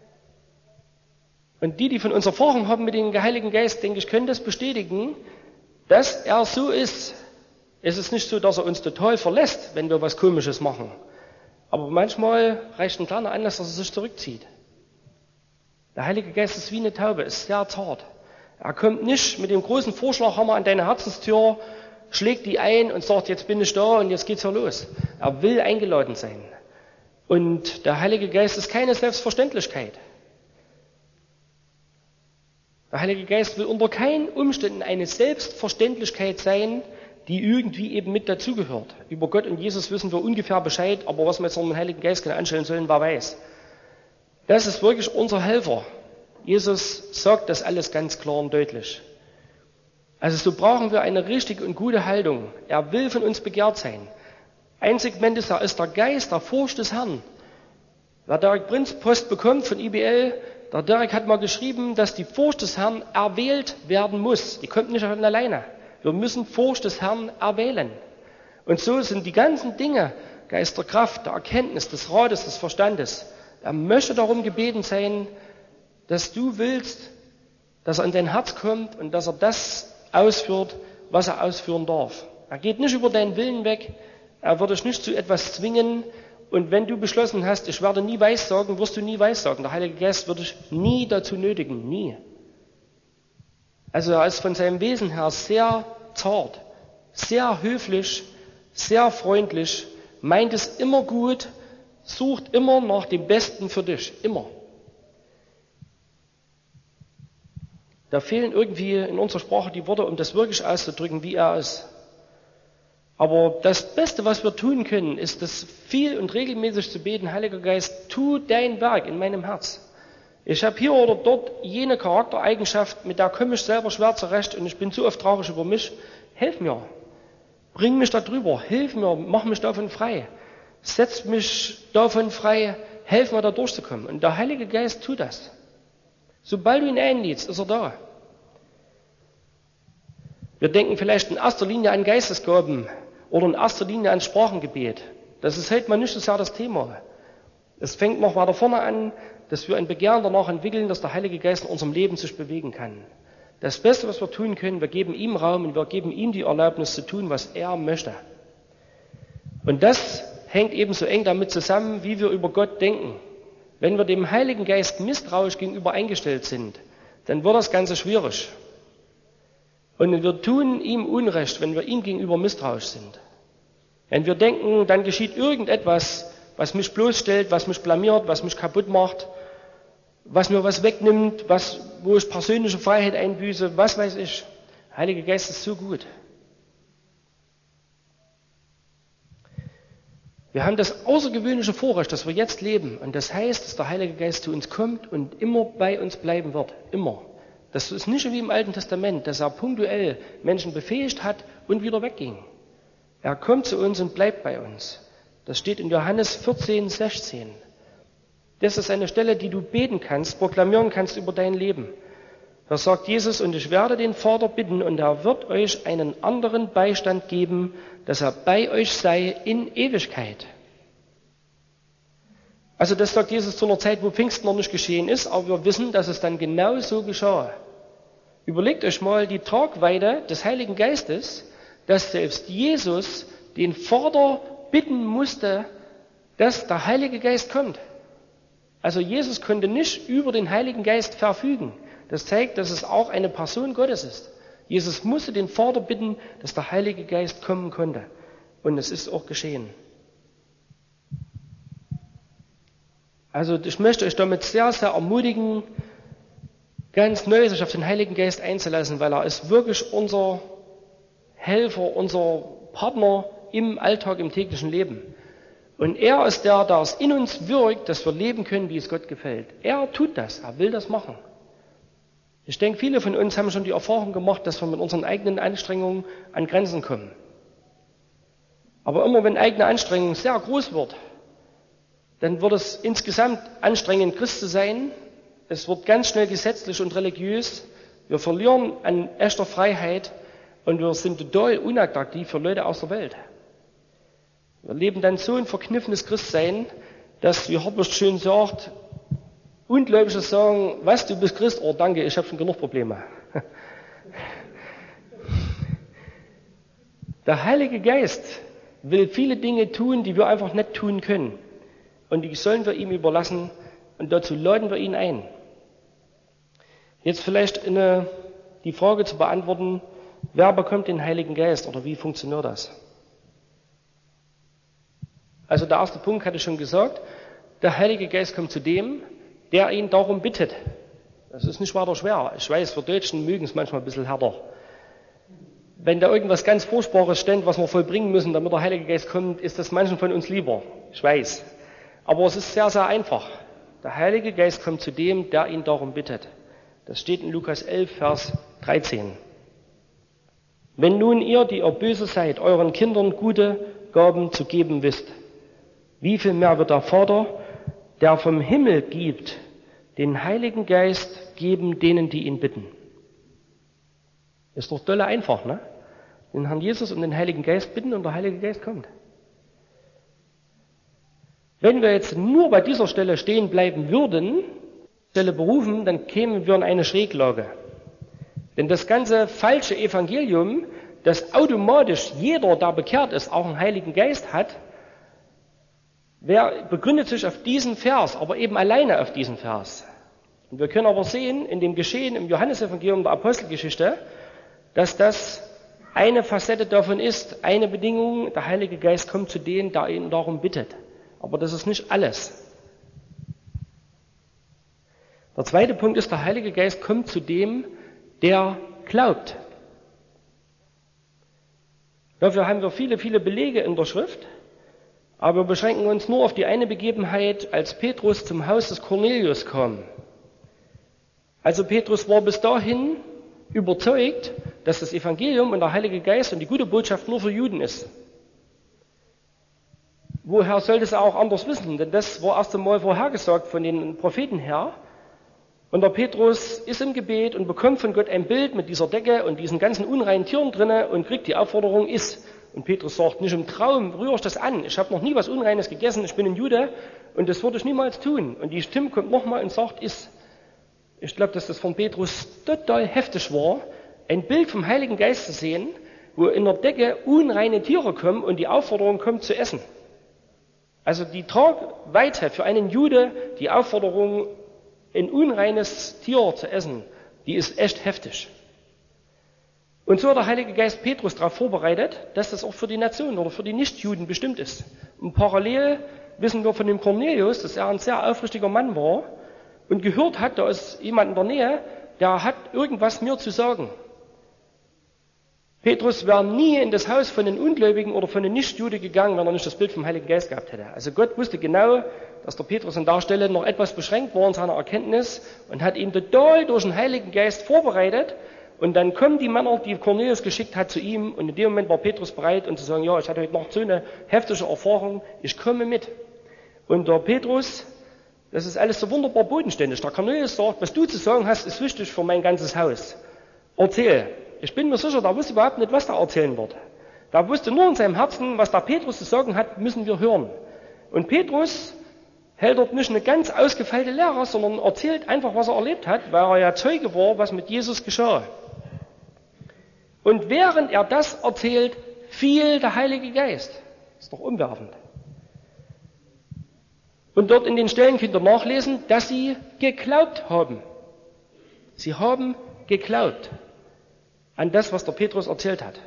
Und die, die von uns Erfahrung haben mit dem Heiligen Geist, denke ich, können das bestätigen, dass er so ist. Es ist nicht so, dass er uns total verlässt, wenn wir was Komisches machen. Aber manchmal reicht ein kleiner Anlass, dass er sich zurückzieht. Der Heilige Geist ist wie eine Taube, ist sehr zart. Er kommt nicht mit dem großen Vorschlaghammer an deine Herzenstür, schlägt die ein und sagt, jetzt bin ich da und jetzt geht's ja los. Er will eingeladen sein. Und der Heilige Geist ist keine Selbstverständlichkeit. Der Heilige Geist will unter keinen Umständen eine Selbstverständlichkeit sein, die irgendwie eben mit dazugehört. Über Gott und Jesus wissen wir ungefähr Bescheid, aber was wir jetzt noch mit dem Heiligen Geist genau anstellen sollen, wer weiß. Das ist wirklich unser Helfer. Jesus sagt das alles ganz klar und deutlich. Also so brauchen wir eine richtige und gute Haltung. Er will von uns begehrt sein. Ein Segment ist, er ist der Geist, der Furcht des Herrn. Wer Derek Prinz Post bekommt von I B L, der Derek hat mal geschrieben, dass die Furcht des Herrn erwählt werden muss. Die kommt nicht von alleine. Wir müssen Furcht des Herrn erwählen. Und so sind die ganzen Dinge, Geist der Kraft, der Erkenntnis, des Rates, des Verstandes. Er möchte darum gebeten sein, dass du willst, dass er in dein Herz kommt und dass er das ausführt, was er ausführen darf. Er geht nicht über deinen Willen weg, er wird dich nicht zu etwas zwingen. Und wenn du beschlossen hast, ich werde nie weissagen, wirst du nie weissagen. Der Heilige Geist wird dich nie dazu nötigen, nie. Also er ist von seinem Wesen her sehr zart, sehr höflich, sehr freundlich, meint es immer gut, sucht immer nach dem Besten für dich, immer. Da fehlen irgendwie in unserer Sprache die Worte, um das wirklich auszudrücken, wie er ist. Aber das Beste, was wir tun können, ist das viel und regelmäßig zu beten, Heiliger Geist, tu dein Werk in meinem Herz. Ich habe hier oder dort jene Charaktereigenschaft, mit der komme ich selber schwer zurecht und ich bin so oft traurig über mich. Hilf mir, bring mich da drüber, hilf mir, mach mich davon frei, setz mich davon frei, helf mir da durchzukommen. Und der Heilige Geist tut das. Sobald du ihn einlädst, ist er da. Wir denken vielleicht in erster Linie an Geistesgaben oder in erster Linie an Sprachengebet. Das ist heute mal nicht so sehr das Thema. Es fängt noch weiter vorne an, dass wir ein Begehren danach entwickeln, dass der Heilige Geist in unserem Leben sich bewegen kann. Das Beste, was wir tun können, wir geben ihm Raum und wir geben ihm die Erlaubnis zu tun, was er möchte. Und das hängt ebenso eng damit zusammen, wie wir über Gott denken. Wenn wir dem Heiligen Geist misstrauisch gegenüber eingestellt sind, dann wird das Ganze schwierig. Und wir tun ihm Unrecht, wenn wir ihm gegenüber misstrauisch sind. Wenn wir denken, dann geschieht irgendetwas, was mich bloßstellt, was mich blamiert, was mich kaputt macht, was mir was wegnimmt, was, wo ich persönliche Freiheit einbüße, was weiß ich. Der Heilige Geist ist so gut. Wir haben das außergewöhnliche Vorrecht, dass wir jetzt leben. Und das heißt, dass der Heilige Geist zu uns kommt und immer bei uns bleiben wird. Immer. Das ist nicht wie im Alten Testament, dass er punktuell Menschen befähigt hat und wieder wegging. Er kommt zu uns und bleibt bei uns. Das steht in Johannes vierzehn, sechzehn. Das ist eine Stelle, die du beten kannst, proklamieren kannst über dein Leben. Da sagt Jesus, und ich werde den Vater bitten, und er wird euch einen anderen Beistand geben, dass er bei euch sei in Ewigkeit. Also das sagt Jesus zu einer Zeit, wo Pfingsten noch nicht geschehen ist, aber wir wissen, dass es dann genau so geschah. Überlegt euch mal die Tragweite des Heiligen Geistes, dass selbst Jesus den Vater bitten musste, dass der Heilige Geist kommt. Also Jesus konnte nicht über den Heiligen Geist verfügen. Das zeigt, dass es auch eine Person Gottes ist. Jesus musste den Vater bitten, dass der Heilige Geist kommen konnte. Und es ist auch geschehen. Also ich möchte euch damit sehr, sehr ermutigen, ganz neu sich auf den Heiligen Geist einzulassen, weil er ist wirklich unser Helfer, unser Partner im Alltag, im täglichen Leben. Und er ist der, der es in uns wirkt, dass wir leben können, wie es Gott gefällt. Er tut das, er will das machen. Ich denke, viele von uns haben schon die Erfahrung gemacht, dass wir mit unseren eigenen Anstrengungen an Grenzen kommen. Aber immer wenn eigene Anstrengung sehr groß wird, dann wird es insgesamt anstrengend, Christ zu sein. Es wird ganz schnell gesetzlich und religiös. Wir verlieren an echter Freiheit und wir sind total unattraktiv für Leute aus der Welt. Wir leben dann so ein verkniffenes Christsein, dass, wie Horst schön sagt, Ungläubige sagen, was, du bist Christ? Oh, danke, ich habe schon genug Probleme. Der Heilige Geist will viele Dinge tun, die wir einfach nicht tun können. Und die sollen wir ihm überlassen und dazu laden wir ihn ein. Jetzt vielleicht eine, die Frage zu beantworten, wer bekommt den Heiligen Geist oder wie funktioniert das? Also der erste Punkt hatte ich schon gesagt, der Heilige Geist kommt zu dem, der ihn darum bittet. Das ist nicht weiter schwer. Ich weiß, wir Deutschen mögen es manchmal ein bisschen härter. Wenn da irgendwas ganz Furchtbares steht, was wir vollbringen müssen, damit der Heilige Geist kommt, ist das manchen von uns lieber. Ich weiß. Aber es ist sehr, sehr einfach. Der Heilige Geist kommt zu dem, der ihn darum bittet. Das steht in Lukas elf, Vers dreizehn. Wenn nun ihr, die ihr böse seid, euren Kindern gute Gaben zu geben wisst, wie viel mehr wird der Vater, der vom Himmel gibt, den Heiligen Geist geben denen, die ihn bitten. Ist doch dolle einfach, ne? Den Herrn Jesus und den Heiligen Geist bitten und der Heilige Geist kommt. Wenn wir jetzt nur bei dieser Stelle stehen bleiben würden, Stelle berufen, dann kämen wir in eine Schräglage. Denn das ganze falsche Evangelium, dass automatisch jeder, der bekehrt ist, auch einen Heiligen Geist hat, wer begründet sich auf diesen Vers, aber eben alleine auf diesen Vers. Und wir können aber sehen, in dem Geschehen im Johannesevangelium der Apostelgeschichte, dass das eine Facette davon ist, eine Bedingung, der Heilige Geist kommt zu denen, der ihn darum bittet. Aber das ist nicht alles. Der zweite Punkt ist, der Heilige Geist kommt zu dem, der glaubt. Dafür haben wir viele, viele Belege in der Schrift, aber wir beschränken uns nur auf die eine Begebenheit, als Petrus zum Haus des Cornelius kam. Also Petrus war bis dahin überzeugt, dass das Evangelium und der Heilige Geist und die gute Botschaft nur für Juden ist. Woher sollte es auch anders wissen? Denn das war erst einmal vorhergesagt von den Propheten her. Und der Petrus ist im Gebet und bekommt von Gott ein Bild mit dieser Decke und diesen ganzen unreinen Tieren drinne und kriegt die Aufforderung, iss. Und Petrus sagt, nicht im Traum rühre ich das an. Ich habe noch nie was Unreines gegessen, ich bin ein Jude und das würde ich niemals tun. Und die Stimme kommt nochmal und sagt, iss. Ich glaube, dass das von Petrus total heftig war, ein Bild vom Heiligen Geist zu sehen, wo in der Decke unreine Tiere kommen und die Aufforderung kommt zu essen. Also die Tragweite für einen Jude, die Aufforderung, ein unreines Tier zu essen, die ist echt heftig. Und so hat der Heilige Geist Petrus darauf vorbereitet, dass das auch für die Nation oder für die Nichtjuden bestimmt ist. Und parallel wissen wir von dem Cornelius, dass er ein sehr aufrichtiger Mann war und gehört hat, da ist jemand in der Nähe, der hat irgendwas mir zu sagen. Petrus wäre nie in das Haus von den Ungläubigen oder von den Nichtjuden gegangen, wenn er nicht das Bild vom Heiligen Geist gehabt hätte. Also Gott wusste genau, dass der Petrus an der Stelle noch etwas beschränkt war in seiner Erkenntnis und hat ihn total durch den Heiligen Geist vorbereitet. Und dann kommen die Männer, die Cornelius geschickt hat, zu ihm. Und in dem Moment war Petrus bereit, um zu sagen, ja, ich hatte heute noch so eine heftige Erfahrung, ich komme mit. Und der Petrus, das ist alles so wunderbar bodenständig. Der Cornelius sagt, was du zu sagen hast, ist wichtig für mein ganzes Haus. Erzähl. Ich bin mir sicher, der wusste überhaupt nicht, was er erzählen wird. Der wusste nur in seinem Herzen, was der Petrus zu sagen hat, müssen wir hören. Und Petrus hält dort nicht eine ganz ausgefeilte Lehre, sondern erzählt einfach, was er erlebt hat, weil er ja Zeuge war, was mit Jesus geschah. Und während er das erzählt, fiel der Heilige Geist. Das ist doch umwerfend. Und dort in den Stellen könnt ihr nachlesen, dass sie geglaubt haben. Sie haben geglaubt an das, was der Petrus erzählt hat.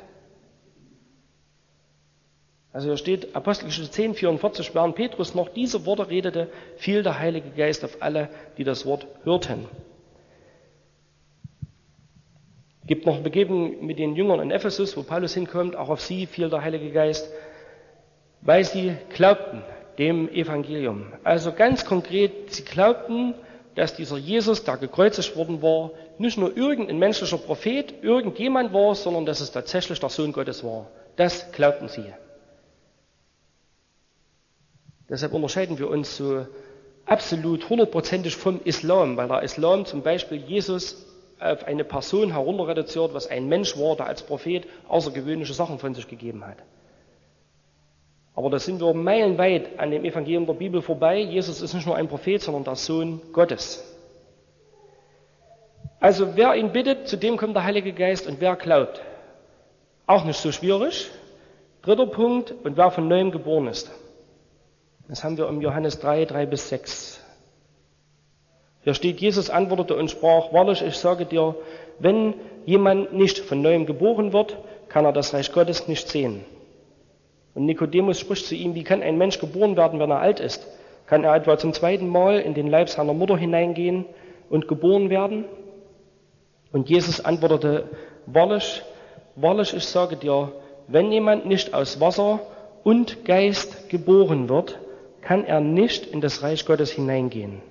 Also hier steht Apostelgeschichte zehn, vierundvierzig, während Petrus noch diese Worte redete, fiel der Heilige Geist auf alle, die das Wort hörten. Es gibt noch eine Begebenheit mit den Jüngern in Ephesus, wo Paulus hinkommt, auch auf sie fiel der Heilige Geist, weil sie glaubten dem Evangelium. Also ganz konkret, sie glaubten, dass dieser Jesus, der gekreuzigt worden war, nicht nur irgendein menschlicher Prophet, irgendjemand war, sondern dass es tatsächlich der Sohn Gottes war. Das glaubten sie. Deshalb unterscheiden wir uns so absolut hundertprozentig vom Islam, weil der Islam zum Beispiel Jesus auf eine Person herunterreduziert, was ein Mensch war, der als Prophet außergewöhnliche Sachen von sich gegeben hat. Aber da sind wir meilenweit an dem Evangelium der Bibel vorbei. Jesus ist nicht nur ein Prophet, sondern der Sohn Gottes. Also wer ihn bittet, zu dem kommt der Heilige Geist, und wer glaubt. Auch nicht so schwierig. Dritter Punkt, und wer von neuem geboren ist. Das haben wir im Johannes drei, drei bis sechs. Hier steht, Jesus antwortete und sprach, wahrlich, ich sage dir, wenn jemand nicht von neuem geboren wird, kann er das Reich Gottes nicht sehen. Und Nikodemus spricht zu ihm, wie kann ein Mensch geboren werden, wenn er alt ist? Kann er etwa zum zweiten Mal in den Leib seiner Mutter hineingehen und geboren werden? Und Jesus antwortete, wahrlich, wahrlich, ich sage dir, wenn jemand nicht aus Wasser und Geist geboren wird, kann er nicht in das Reich Gottes hineingehen.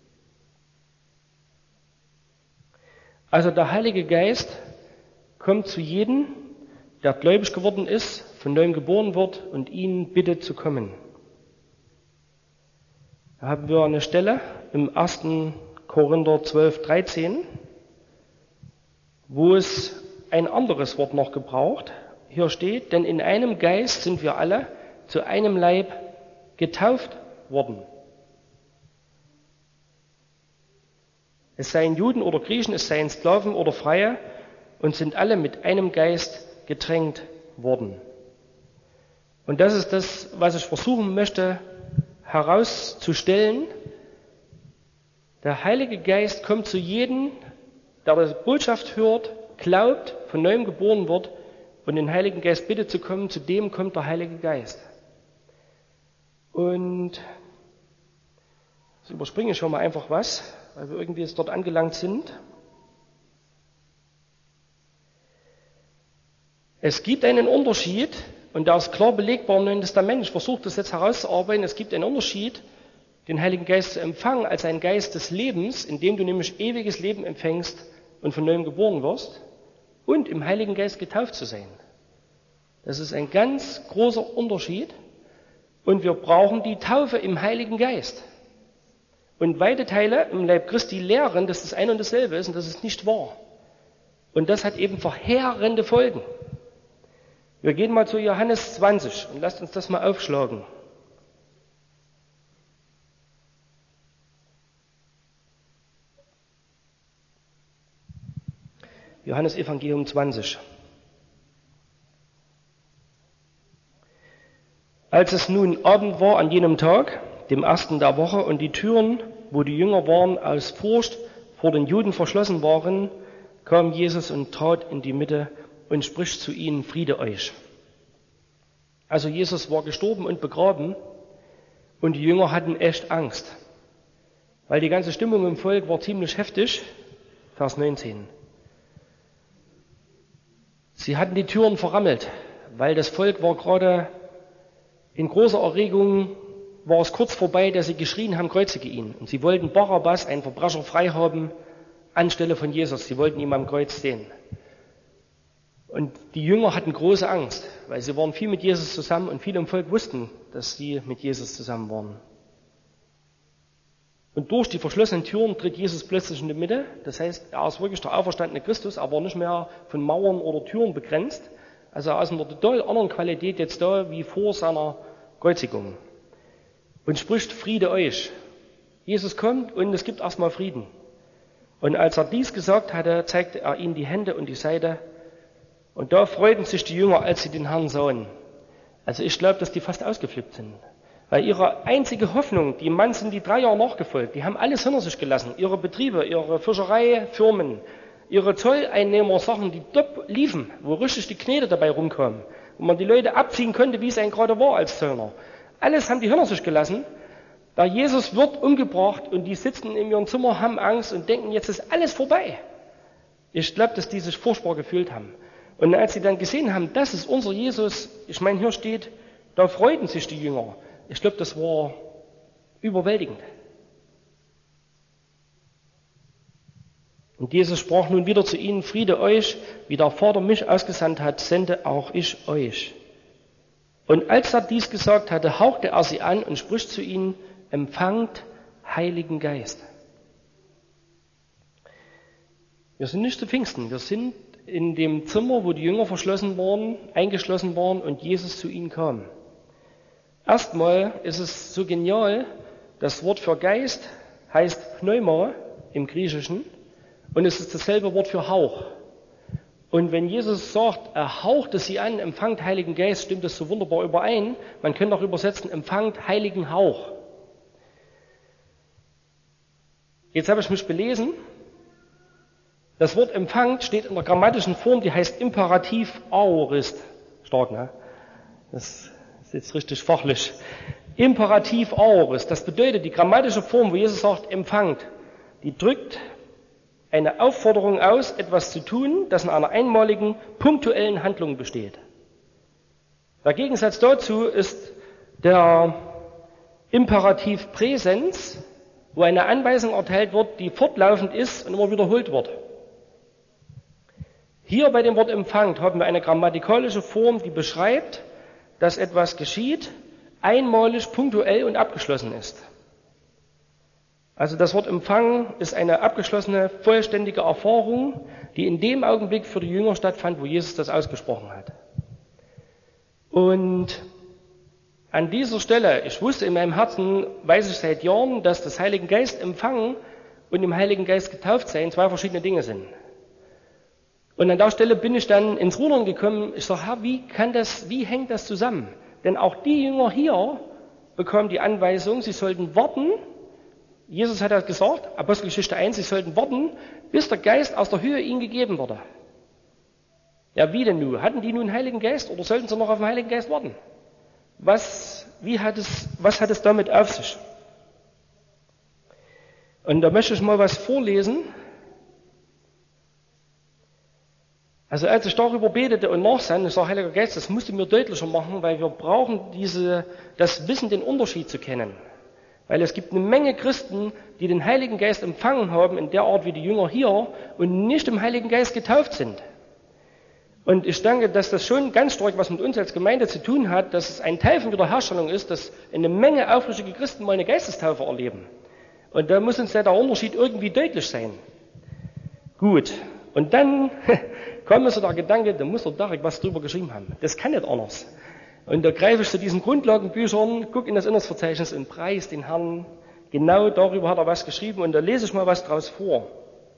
Also der Heilige Geist kommt zu jedem, der gläubig geworden ist, von neuem geboren wird und ihn bittet zu kommen. Da haben wir eine Stelle im ersten Korinther zwölf, dreizehn, wo es ein anderes Wort noch gebraucht. Hier steht, denn in einem Geist sind wir alle zu einem Leib getauft worden. Es seien Juden oder Griechen, es seien Sklaven oder Freie, und sind alle mit einem Geist getränkt worden. Und das ist das, was ich versuchen möchte herauszustellen. Der Heilige Geist kommt zu jedem, der die Botschaft hört, glaubt, von neuem geboren wird und den Heiligen Geist bittet zu kommen, zu dem kommt der Heilige Geist. Und jetzt überspringe ich schon mal einfach was, weil wir irgendwie jetzt dort angelangt sind. Es gibt einen Unterschied, und der ist klar belegbar im Neuen Testament. Ich versuche das jetzt herauszuarbeiten. Es gibt einen Unterschied, den Heiligen Geist zu empfangen, als ein Geist des Lebens, in dem du nämlich ewiges Leben empfängst und von neuem geboren wirst, und im Heiligen Geist getauft zu sein. Das ist ein ganz großer Unterschied. Und wir brauchen die Taufe im Heiligen Geist. Und weite Teile im Leib Christi lehren, dass das ein und dasselbe ist und das ist nicht wahr. Und das hat eben verheerende Folgen. Wir gehen mal zu Johannes zwanzig und lasst uns das mal aufschlagen. Johannes Evangelium zwanzig. Als es nun Abend war an jenem Tag, dem ersten der Woche, und die Türen, wo die Jünger waren, aus Furcht vor den Juden verschlossen waren, kam Jesus und trat in die Mitte und spricht zu ihnen: Friede euch. Also Jesus war gestorben und begraben und die Jünger hatten echt Angst, weil die ganze Stimmung im Volk war ziemlich heftig. Vers neunzehn. Sie hatten die Türen verrammelt, weil das Volk war gerade in großer Erregung, war es kurz vorbei, dass sie geschrien haben, kreuzige ihn. Und sie wollten Barabbas, einen Verbrecher, frei haben, anstelle von Jesus. Sie wollten ihn am Kreuz sehen. Und die Jünger hatten große Angst, weil sie waren viel mit Jesus zusammen und viele im Volk wussten, dass sie mit Jesus zusammen waren. Und durch die verschlossenen Türen tritt Jesus plötzlich in die Mitte. Das heißt, er ist wirklich der auferstandene Christus, aber nicht mehr von Mauern oder Türen begrenzt. Also er ist in einer total anderen Qualität jetzt da, wie vor seiner Kreuzigung. Und spricht: Friede euch. Jesus kommt und es gibt erstmal Frieden. Und als er dies gesagt hatte, zeigte er ihnen die Hände und die Seite. Und da freuten sich die Jünger, als sie den Herrn sahen. Also ich glaube, dass die fast ausgeflippt sind. Weil ihre einzige Hoffnung, die Mann sind die drei Jahre nachgefolgt, die haben alles hinter sich gelassen. Ihre Betriebe, ihre Fischereifirmen, ihre Zolleinnehmersachen, die top liefen, wo richtig die Knete dabei rumkamen, wo man die Leute abziehen konnte, wie es einem gerade war als Zöllner. Alles haben die hinter sich gelassen. Da Jesus wird umgebracht und die sitzen in ihrem Zimmer, haben Angst und denken, jetzt ist alles vorbei. Ich glaube, dass die sich furchtbar gefühlt haben. Und als sie dann gesehen haben, das ist unser Jesus, ich meine, hier steht, da freuten sich die Jünger. Ich glaube, das war überwältigend. Und Jesus sprach nun wieder zu ihnen: Friede euch, wie der Vater mich ausgesandt hat, sende auch ich euch. Und als er dies gesagt hatte, hauchte er sie an und spricht zu ihnen: Empfangt Heiligen Geist. Wir sind nicht zu Pfingsten, wir sind in dem Zimmer, wo die Jünger verschlossen waren, eingeschlossen waren und Jesus zu ihnen kam. Erstmal ist es so genial, das Wort für Geist heißt Pneuma im Griechischen und es ist dasselbe Wort für Hauch. Und wenn Jesus sagt, er hauchte sie an, empfangt Heiligen Geist, stimmt das so wunderbar überein. Man könnte auch übersetzen, empfangt Heiligen Hauch. Jetzt habe ich mich belesen. Das Wort empfangt steht in der grammatischen Form, die heißt Imperativ aorist. Stark, ne? Das ist jetzt richtig fachlich. Imperativ aorist. Das bedeutet, die grammatische Form, wo Jesus sagt, empfangt, die drückt eine Aufforderung aus, etwas zu tun, das in einer einmaligen, punktuellen Handlung besteht. Der Gegensatz dazu ist der Imperativ Präsens, wo eine Anweisung erteilt wird, die fortlaufend ist und immer wiederholt wird. Hier bei dem Wort empfangt haben wir eine grammatikalische Form, die beschreibt, dass etwas geschieht, einmalig, punktuell und abgeschlossen ist. Also das Wort empfangen ist eine abgeschlossene, vollständige Erfahrung, die in dem Augenblick für die Jünger stattfand, wo Jesus das ausgesprochen hat. Und an dieser Stelle, ich wusste in meinem Herzen, weiß ich seit Jahren, dass das Heiligen Geist empfangen und im Heiligen Geist getauft sein zwei verschiedene Dinge sind. Und an der Stelle bin ich dann ins Rudern gekommen. Ich sage, Herr, wie kann das, wie hängt das zusammen? Denn auch die Jünger hier bekamen die Anweisung, sie sollten warten, Jesus hat ja gesagt, Apostelgeschichte eins, sie sollten warten, bis der Geist aus der Höhe ihnen gegeben wurde. Ja, wie denn nun? Hatten die nun einen Heiligen Geist oder sollten sie noch auf den Heiligen Geist warten? Was, wie hat es, was hat es damit auf sich? Und da möchte ich mal was vorlesen. Also als ich darüber betete und nachsann, ich sage, Heiliger Geist, das musst du mir deutlicher machen, weil wir brauchen diese, das Wissen, den Unterschied zu kennen. Weil es gibt eine Menge Christen, die den Heiligen Geist empfangen haben, in der Art wie die Jünger hier, und nicht im Heiligen Geist getauft sind. Und ich denke, dass das schon ganz stark was mit uns als Gemeinde zu tun hat, dass es ein Teil von Wiederherstellung ist, dass eine Menge aufrichtige Christen mal eine Geistestaufe erleben. Und da muss uns ja der Unterschied irgendwie deutlich sein. Gut. Und dann kam mir so der Gedanke, da muss der Derek was drüber geschrieben haben. Das kann nicht anders. Und da greife ich zu diesen Grundlagenbüchern, gucke in das Inhaltsverzeichnis und preis den Herrn. Genau darüber hat er was geschrieben und da lese ich mal was draus vor.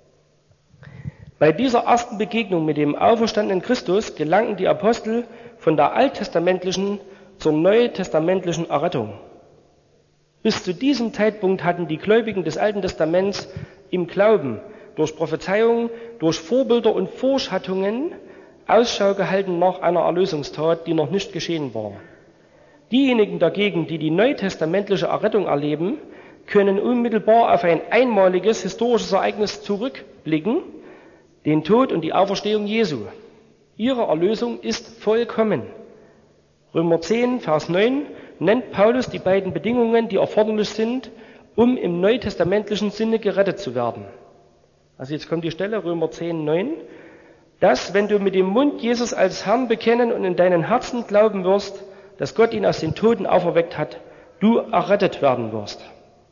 Bei dieser ersten Begegnung mit dem auferstandenen Christus gelangten die Apostel von der alttestamentlichen zur neutestamentlichen Errettung. Bis zu diesem Zeitpunkt hatten die Gläubigen des Alten Testaments im Glauben durch Prophezeiungen, durch Vorbilder und Vorschattungen Ausschau gehalten nach einer Erlösungstat, die noch nicht geschehen war. Diejenigen dagegen, die die neutestamentliche Errettung erleben, können unmittelbar auf ein einmaliges historisches Ereignis zurückblicken, den Tod und die Auferstehung Jesu. Ihre Erlösung ist vollkommen. Römer zehn, Vers neun nennt Paulus die beiden Bedingungen, die erforderlich sind, um im neutestamentlichen Sinne gerettet zu werden. Also jetzt kommt die Stelle, Römer zehn, neun. Dass, wenn du mit dem Mund Jesus als Herrn bekennen und in deinem Herzen glauben wirst, dass Gott ihn aus den Toten auferweckt hat, du errettet werden wirst.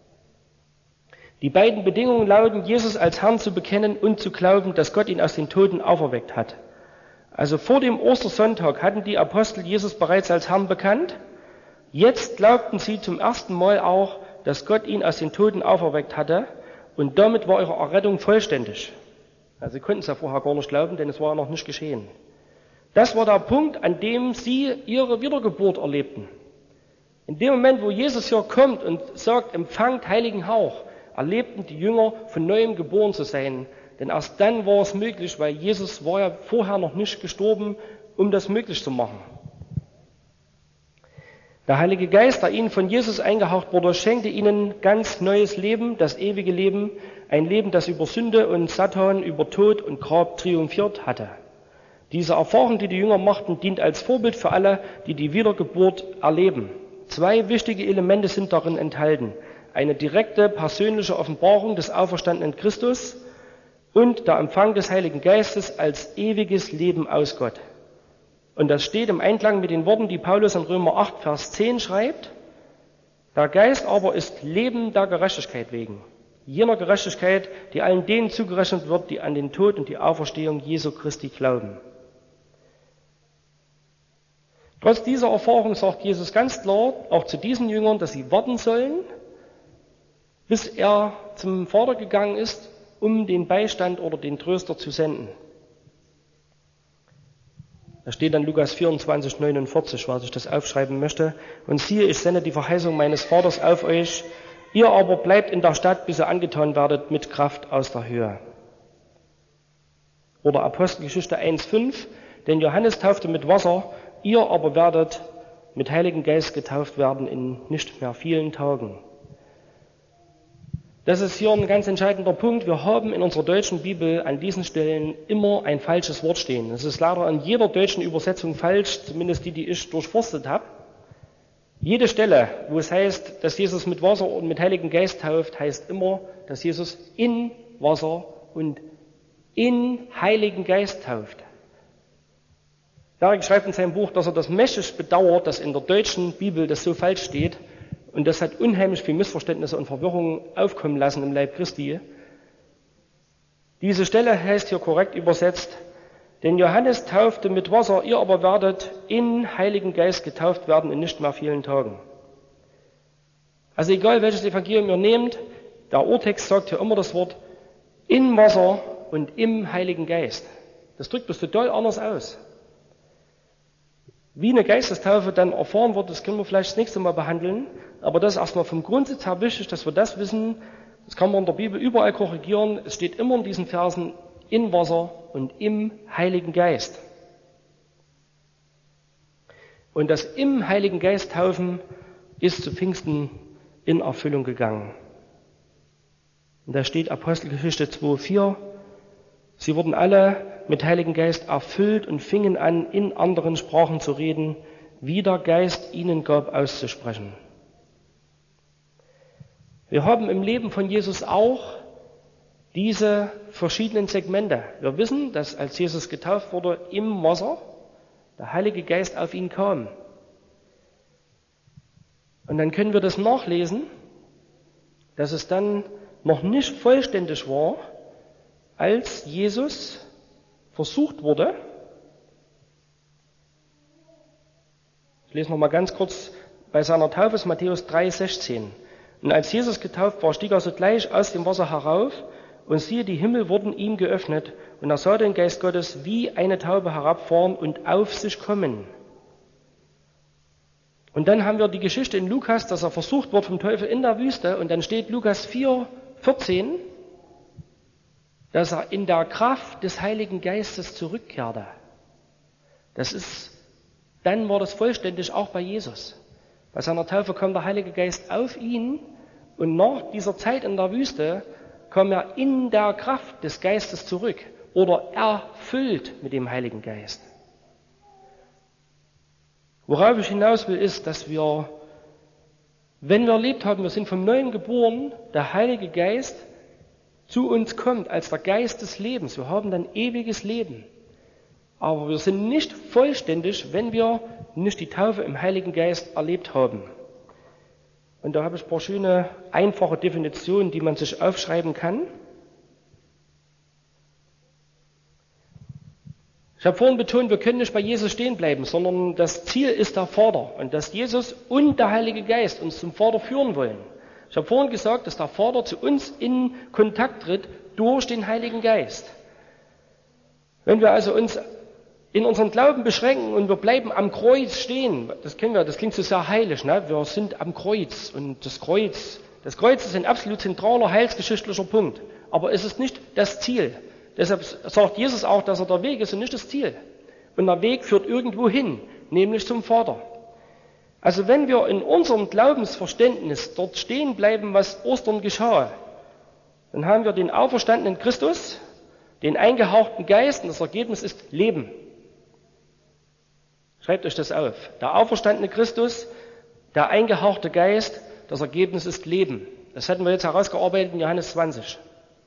Die beiden Bedingungen lauten, Jesus als Herrn zu bekennen und zu glauben, dass Gott ihn aus den Toten auferweckt hat. Also vor dem Ostersonntag hatten die Apostel Jesus bereits als Herrn bekannt. Jetzt glaubten sie zum ersten Mal auch, dass Gott ihn aus den Toten auferweckt hatte und damit war ihre Errettung vollständig. Also sie konnten es ja vorher gar nicht glauben, denn es war ja noch nicht geschehen. Das war der Punkt, an dem sie ihre Wiedergeburt erlebten. In dem Moment, wo Jesus hier kommt und sagt, empfangt heiligen Hauch, erlebten die Jünger von neuem geboren zu sein. Denn erst dann war es möglich, weil Jesus war ja vorher noch nicht gestorben, um das möglich zu machen. Der Heilige Geist, der ihnen von Jesus eingehaucht wurde, schenkte ihnen ganz neues Leben, das ewige Leben, ein Leben, das über Sünde und Satan, über Tod und Grab triumphiert hatte. Diese Erfahrung, die die Jünger machten, dient als Vorbild für alle, die die Wiedergeburt erleben. Zwei wichtige Elemente sind darin enthalten. Eine direkte persönliche Offenbarung des auferstandenen Christus und der Empfang des Heiligen Geistes als ewiges Leben aus Gott. Und das steht im Einklang mit den Worten, die Paulus in Römer acht, Vers zehn schreibt. Der Geist aber ist Leben der Gerechtigkeit wegen. Jener Gerechtigkeit, die allen denen zugerechnet wird, die an den Tod und die Auferstehung Jesu Christi glauben. Trotz dieser Erfahrung sagt Jesus ganz klar, auch zu diesen Jüngern, dass sie warten sollen, bis er zum Vater gegangen ist, um den Beistand oder den Tröster zu senden. Da steht dann Lukas vierundzwanzig, neunundvierzig, was ich das aufschreiben möchte. Und siehe, ich sende die Verheißung meines Vaters auf euch, ihr aber bleibt in der Stadt, bis ihr angetan werdet mit Kraft aus der Höhe. Oder Apostelgeschichte eins, fünf, denn Johannes taufte mit Wasser, ihr aber werdet mit Heiligen Geist getauft werden in nicht mehr vielen Tagen. Das ist hier ein ganz entscheidender Punkt. Wir haben in unserer deutschen Bibel an diesen Stellen immer ein falsches Wort stehen. Das ist leider an jeder deutschen Übersetzung falsch, zumindest die, die ich durchforstet habe. Jede Stelle, wo es heißt, dass Jesus mit Wasser und mit Heiligen Geist tauft, heißt immer, dass Jesus in Wasser und in Heiligen Geist tauft. Derek schreibt in seinem Buch, dass er das mächtig bedauert, dass in der deutschen Bibel das so falsch steht. Und das hat unheimlich viel Missverständnisse und Verwirrung aufkommen lassen im Leib Christi. Diese Stelle heißt hier korrekt übersetzt, denn Johannes taufte mit Wasser, ihr aber werdet in Heiligen Geist getauft werden in nicht mehr vielen Tagen. Also egal welches Evangelium ihr nehmt, der Urtext sagt hier immer das Wort in Wasser und im Heiligen Geist. Das drückt das total anders aus. Wie eine Geistestaufe dann erfahren wird, das können wir vielleicht das nächste Mal behandeln. Aber das ist erstmal vom Grundsatz her wichtig, dass wir das wissen, Das kann man in der Bibel überall korrigieren. Es steht immer in diesen Versen in Wasser und im Heiligen Geist. Und das im Heiligen Geist taufen ist zu Pfingsten in Erfüllung gegangen. Und da steht Apostelgeschichte zwei vier. Sie wurden alle mit Heiligen Geist erfüllt und fingen an, in anderen Sprachen zu reden, wie der Geist ihnen gab, auszusprechen. Wir haben im Leben von Jesus auch diese verschiedenen Segmente. Wir wissen, dass als Jesus getauft wurde im Wasser, der Heilige Geist auf ihn kam. Und dann können wir das nachlesen, dass es dann noch nicht vollständig war, als Jesus versucht wurde. Ich lese noch mal ganz kurz bei seiner Taufe, ist Matthäus drei sechzehn. Und als Jesus getauft war, stieg er sogleich aus dem Wasser herauf, und siehe, die Himmel wurden ihm geöffnet, und er sah den Geist Gottes wie eine Taube herabfahren und auf sich kommen. Und dann haben wir die Geschichte in Lukas, dass er versucht wird vom Teufel in der Wüste, und dann steht Lukas vier vierzehn, dass er in der Kraft des Heiligen Geistes zurückkehrte. Das ist, dann war das vollständig auch bei Jesus. Bei seiner Taufe kam der Heilige Geist auf ihn, und nach dieser Zeit in der Wüste kam er in der Kraft des Geistes zurück oder erfüllt mit dem Heiligen Geist. Worauf ich hinaus will, ist, dass wir, wenn wir erlebt haben, wir sind vom Neuen geboren, der Heilige Geist zu uns kommt als der Geist des Lebens. Wir haben dann ewiges Leben. Aber wir sind nicht vollständig, wenn wir nicht die Taufe im Heiligen Geist erlebt haben. Und da habe ich ein paar schöne, einfache Definitionen, die man sich aufschreiben kann. Ich habe vorhin betont, wir können nicht bei Jesus stehen bleiben, sondern das Ziel ist der Vater. Und dass Jesus und der Heilige Geist uns zum Vater führen wollen. Ich habe vorhin gesagt, dass der Vater zu uns in Kontakt tritt durch den Heiligen Geist. Wenn wir also uns in unserem Glauben beschränken und wir bleiben am Kreuz stehen, das kennen wir, das klingt so sehr heilig, ne? Wir sind am Kreuz, und das Kreuz, das Kreuz ist ein absolut zentraler heilsgeschichtlicher Punkt, aber es ist nicht das Ziel. Deshalb sagt Jesus auch, dass er der Weg ist und nicht das Ziel. Und der Weg führt irgendwo hin, nämlich zum Vater. Also wenn wir in unserem Glaubensverständnis dort stehen bleiben, was Ostern geschah, dann haben wir den auferstandenen Christus, den eingehauchten Geist, und das Ergebnis ist Leben. Schreibt euch das auf. Der auferstandene Christus, der eingehauchte Geist, das Ergebnis ist Leben. Das hatten wir jetzt herausgearbeitet in Johannes zwanzig.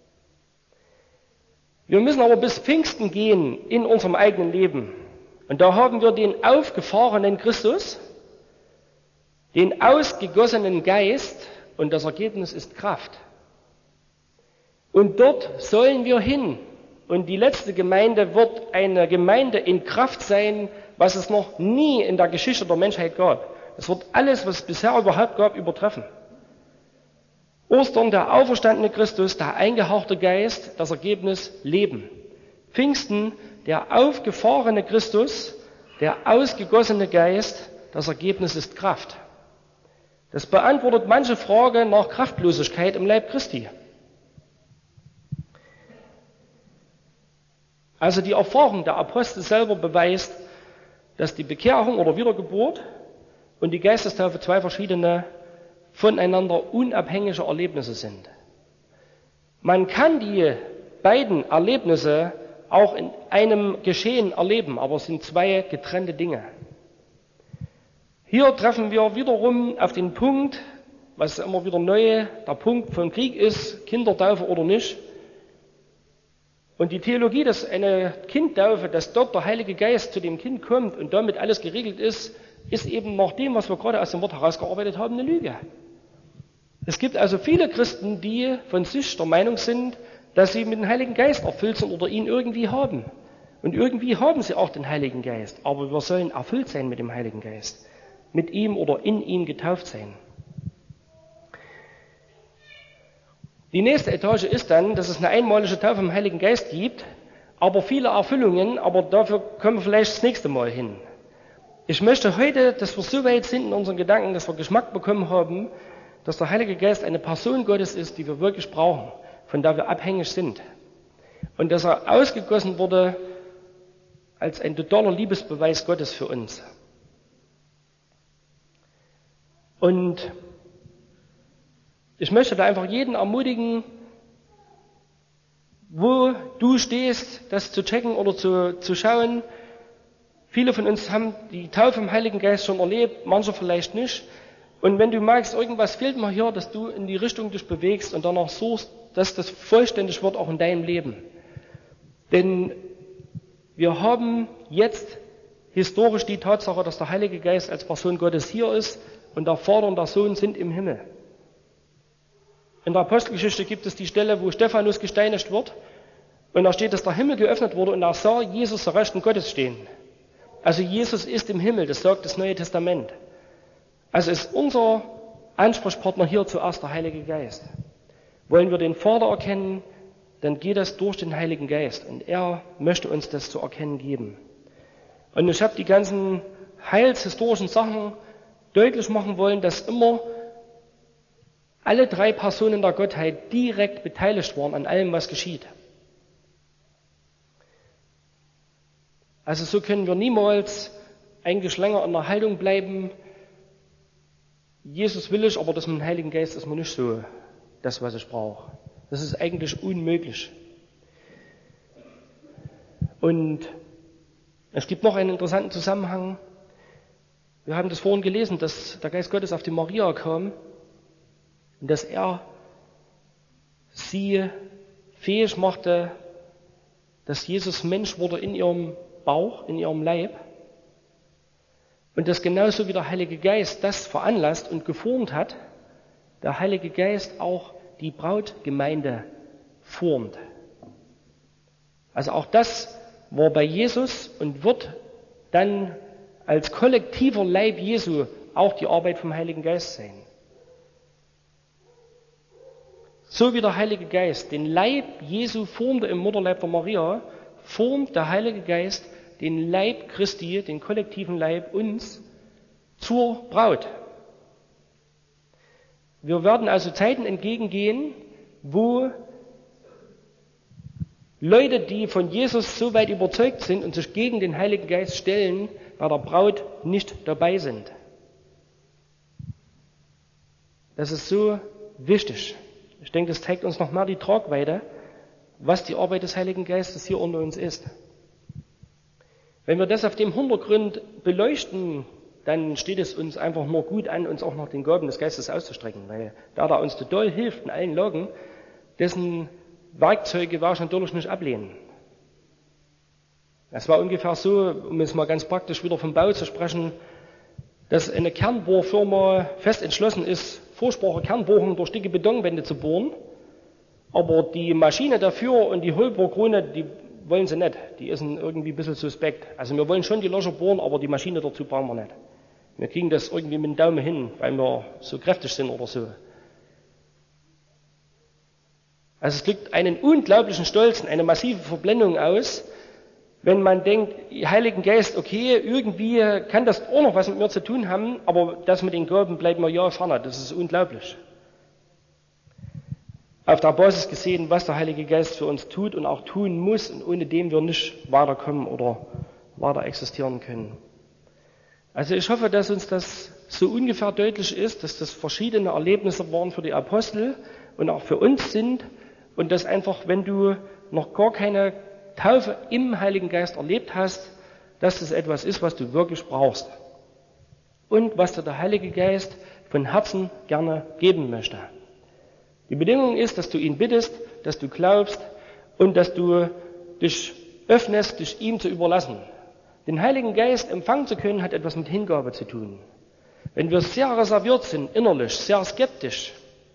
Wir müssen aber bis Pfingsten gehen in unserem eigenen Leben. Und da haben wir den aufgefahrenen Christus, den ausgegossenen Geist, und das Ergebnis ist Kraft. Und dort sollen wir hin. Und die letzte Gemeinde wird eine Gemeinde in Kraft sein, was es noch nie in der Geschichte der Menschheit gab. Es wird alles, was es bisher überhaupt gab, übertreffen. Ostern, der auferstandene Christus, der eingehauchte Geist, das Ergebnis Leben. Pfingsten, der aufgefahrene Christus, der ausgegossene Geist, das Ergebnis ist Kraft. Das beantwortet manche Frage nach Kraftlosigkeit im Leib Christi. Also die Erfahrung der Apostel selber beweist, dass die Bekehrung oder Wiedergeburt und die Geistestaufe zwei verschiedene, voneinander unabhängige Erlebnisse sind. Man kann die beiden Erlebnisse auch in einem Geschehen erleben, aber es sind zwei getrennte Dinge. Hier treffen wir wiederum auf den Punkt, was immer wieder neu der Punkt vom Krieg ist, Kindertaufe oder nicht. Und die Theologie, dass eine Kindtaufe, dass dort der Heilige Geist zu dem Kind kommt und damit alles geregelt ist, ist eben nach dem, was wir gerade aus dem Wort herausgearbeitet haben, eine Lüge. Es gibt also viele Christen, die von sich der Meinung sind, dass sie mit dem Heiligen Geist erfüllt sind oder ihn irgendwie haben. Und irgendwie haben sie auch den Heiligen Geist. Aber wir sollen erfüllt sein mit dem Heiligen Geist. Mit ihm oder in ihm getauft sein. Die nächste Etage ist dann, dass es eine einmalige Taufe im Heiligen Geist gibt, aber viele Erfüllungen, aber dafür kommen wir vielleicht das nächste Mal hin. Ich möchte heute, dass wir so weit sind in unseren Gedanken, dass wir Geschmack bekommen haben, dass der Heilige Geist eine Person Gottes ist, die wir wirklich brauchen, von der wir abhängig sind. Und dass er ausgegossen wurde als ein totaler Liebesbeweis Gottes für uns. Und ich möchte da einfach jeden ermutigen, wo du stehst, das zu checken oder zu, zu schauen. Viele von uns haben die Taufe im Heiligen Geist schon erlebt, manche vielleicht nicht. Und wenn du merkst, irgendwas fehlt mir hier, dass du in die Richtung dich bewegst und danach suchst, dass das vollständig wird auch in deinem Leben. Denn wir haben jetzt historisch die Tatsache, dass der Heilige Geist als Person Gottes hier ist und der Vater und der Sohn sind im Himmel. In der Apostelgeschichte gibt es die Stelle, wo Stephanus gesteinigt wird und da steht, dass der Himmel geöffnet wurde und er sah Jesus zur Rechten Gottes stehen. Also Jesus ist im Himmel, das sagt das Neue Testament. Also ist unser Ansprechpartner hier zuerst der Heilige Geist. Wollen wir den Vater erkennen, dann geht das durch den Heiligen Geist und er möchte uns das zu erkennen geben. Und ich habe die ganzen heilshistorischen Sachen deutlich machen wollen, dass immer alle drei Personen der Gottheit direkt beteiligt waren an allem, was geschieht. Also so können wir niemals eigentlich länger in der Haltung bleiben, Jesus will ich, aber das mit dem Heiligen Geist ist mir nicht so das, was ich brauche. Das ist eigentlich unmöglich. Und es gibt noch einen interessanten Zusammenhang. Wir haben das vorhin gelesen, dass der Geist Gottes auf die Maria kam und dass er sie fähig machte, dass Jesus Mensch wurde in ihrem Bauch, in ihrem Leib. Und dass genauso wie der Heilige Geist das veranlasst und geformt hat, der Heilige Geist auch die Brautgemeinde formt. Also auch das war bei Jesus und wird dann als kollektiver Leib Jesu auch die Arbeit vom Heiligen Geist sein. So wie der Heilige Geist den Leib Jesu formte im Mutterleib der Maria, formt der Heilige Geist den Leib Christi, den kollektiven Leib uns zur Braut. Wir werden also Zeiten entgegengehen, wo Leute, die von Jesus so weit überzeugt sind und sich gegen den Heiligen Geist stellen, bei der Braut nicht dabei sind. Das ist so wichtig. Ich denke, das zeigt uns noch mal die Tragweite, was die Arbeit des Heiligen Geistes hier unter uns ist. Wenn wir das auf dem Hintergrund beleuchten, dann steht es uns einfach nur gut an, uns auch noch den Gaben des Geistes auszustrecken, weil da der uns total hilft in allen Lagen, dessen Werkzeuge wir natürlich nicht ablehnen. Es war ungefähr so, um jetzt mal ganz praktisch wieder vom Bau zu sprechen, dass eine Kernbohrfirma fest entschlossen ist, furchtbare Kernbohrungen durch dicke Betonwände zu bohren, aber die Maschine dafür und die Hohlbohrkrone, die wollen sie nicht. Die ist irgendwie ein bisschen suspekt. Also wir wollen schon die Löcher bohren, aber die Maschine dazu brauchen wir nicht. Wir kriegen das irgendwie mit dem Daumen hin, weil wir so kräftig sind oder so. Also es kriegt einen unglaublichen Stolz, eine massive Verblendung aus, wenn man denkt, Heiligen Geist, okay, irgendwie kann das auch noch was mit mir zu tun haben, aber das mit den Gaben bleibt mir ja ferner. Das ist unglaublich. Auf der Basis gesehen, was der Heilige Geist für uns tut und auch tun muss und ohne dem wir nicht weiterkommen oder weiter existieren können. Also ich hoffe, dass uns das so ungefähr deutlich ist, dass das verschiedene Erlebnisse waren für die Apostel und auch für uns sind und dass einfach, wenn du noch gar keine Taufe im Heiligen Geist erlebt hast, dass das etwas ist, was du wirklich brauchst und was dir der Heilige Geist von Herzen gerne geben möchte. Die Bedingung ist, dass du ihn bittest, dass du glaubst und dass du dich öffnest, dich ihm zu überlassen. Den Heiligen Geist empfangen zu können, hat etwas mit Hingabe zu tun. Wenn wir sehr reserviert sind, innerlich, sehr skeptisch,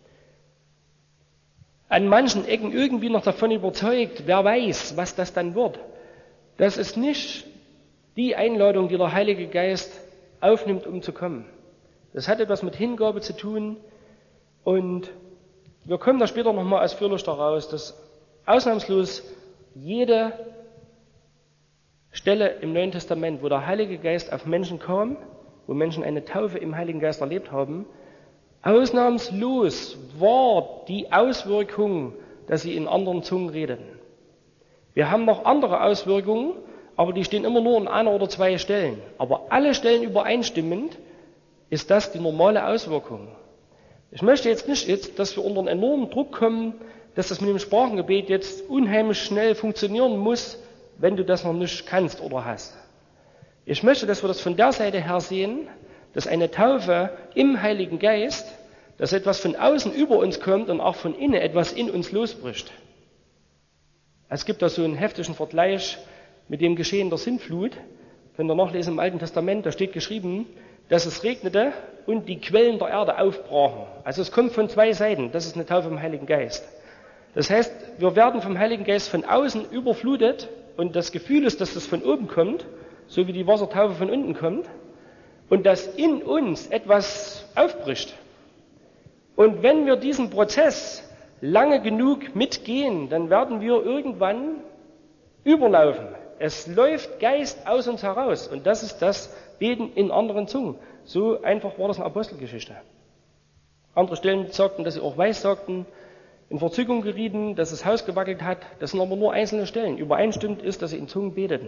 an manchen Ecken irgendwie noch davon überzeugt, wer weiß, was das dann wird, das ist nicht die Einladung, die der Heilige Geist aufnimmt, um zu kommen. Das hat etwas mit Hingabe zu tun und wir kommen da später nochmal ausführlich daraus, dass ausnahmslos jede Stelle im Neuen Testament, wo der Heilige Geist auf Menschen kam, wo Menschen eine Taufe im Heiligen Geist erlebt haben, Ausnahmslos war die Auswirkung, dass sie in anderen Zungen reden. Wir haben noch andere Auswirkungen, aber die stehen immer nur an einer oder zwei Stellen. Aber alle Stellen übereinstimmend ist das die normale Auswirkung. Ich möchte jetzt nicht, jetzt, dass wir unter einen enormen Druck kommen, dass das mit dem Sprachengebet jetzt unheimlich schnell funktionieren muss, wenn du das noch nicht kannst oder hast. Ich möchte, dass wir das von der Seite her sehen, dass eine Taufe im Heiligen Geist, dass etwas von außen über uns kommt und auch von innen etwas in uns losbricht. Es gibt da so einen heftigen Vergleich mit dem Geschehen der Sintflut. Könnt ihr nachlesen im Alten Testament, da steht geschrieben, dass es regnete und die Quellen der Erde aufbrachen. Also es kommt von zwei Seiten, das ist eine Taufe im Heiligen Geist. Das heißt, wir werden vom Heiligen Geist von außen überflutet und das Gefühl ist, dass das von oben kommt, so wie die Wassertaufe von unten kommt, und dass in uns etwas aufbricht. Und wenn wir diesen Prozess lange genug mitgehen, dann werden wir irgendwann überlaufen. Es läuft Geist aus uns heraus und das ist das Beten in anderen Zungen. So einfach war das eine Apostelgeschichte. Andere Stellen sagten, dass sie auch weissagten, in Verzückung gerieten, dass das Haus gewackelt hat. Das sind aber nur einzelne Stellen. Übereinstimmend ist, dass sie in Zungen beteten.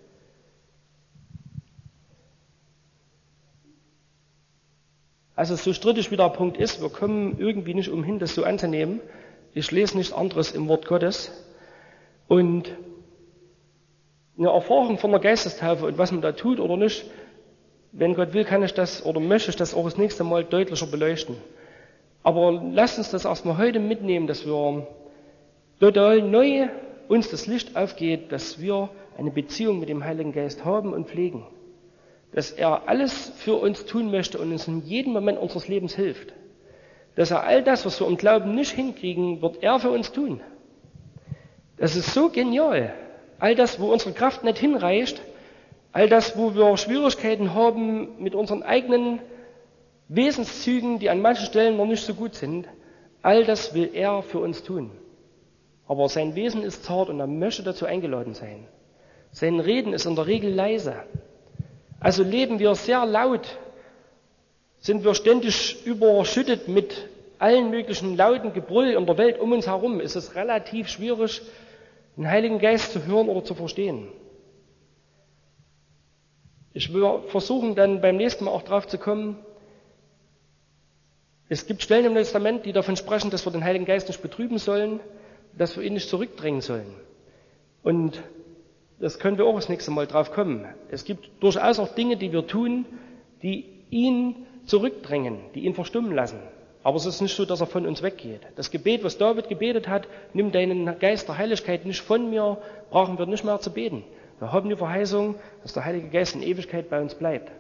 Also so strittig wie der Punkt ist, wir kommen irgendwie nicht umhin, das so anzunehmen. Ich lese nichts anderes im Wort Gottes. Und eine Erfahrung von der Geistestaufe und was man da tut oder nicht, wenn Gott will, kann ich das oder möchte ich das auch das nächste Mal deutlicher beleuchten. Aber lasst uns das erstmal heute mitnehmen, dass wir total neu uns das Licht aufgeht, dass wir eine Beziehung mit dem Heiligen Geist haben und pflegen. Dass er alles für uns tun möchte und uns in jedem Moment unseres Lebens hilft. Dass er all das, was wir im Glauben nicht hinkriegen, wird er für uns tun. Das ist so genial. All das, wo unsere Kraft nicht hinreicht, all das, wo wir Schwierigkeiten haben mit unseren eigenen Wesenszügen, die an manchen Stellen noch nicht so gut sind, all das will er für uns tun. Aber sein Wesen ist zart und er möchte dazu eingeladen sein. Sein Reden ist in der Regel leise. Also leben wir sehr laut, sind wir ständig überschüttet mit allen möglichen lauten Gebrüll in der Welt um uns herum, ist es relativ schwierig, den Heiligen Geist zu hören oder zu verstehen. Ich will versuchen, dann beim nächsten Mal auch drauf zu kommen. Es gibt Stellen im Testament, die davon sprechen, dass wir den Heiligen Geist nicht betrüben sollen, dass wir ihn nicht zurückdrängen sollen. Und das können wir auch das nächste Mal drauf kommen. Es gibt durchaus auch Dinge, die wir tun, die ihn zurückdrängen, die ihn verstummen lassen. Aber es ist nicht so, dass er von uns weggeht. Das Gebet, was David gebetet hat, nimm deinen Geist der Heiligkeit nicht von mir, brauchen wir nicht mehr zu beten. Wir haben die Verheißung, dass der Heilige Geist in Ewigkeit bei uns bleibt.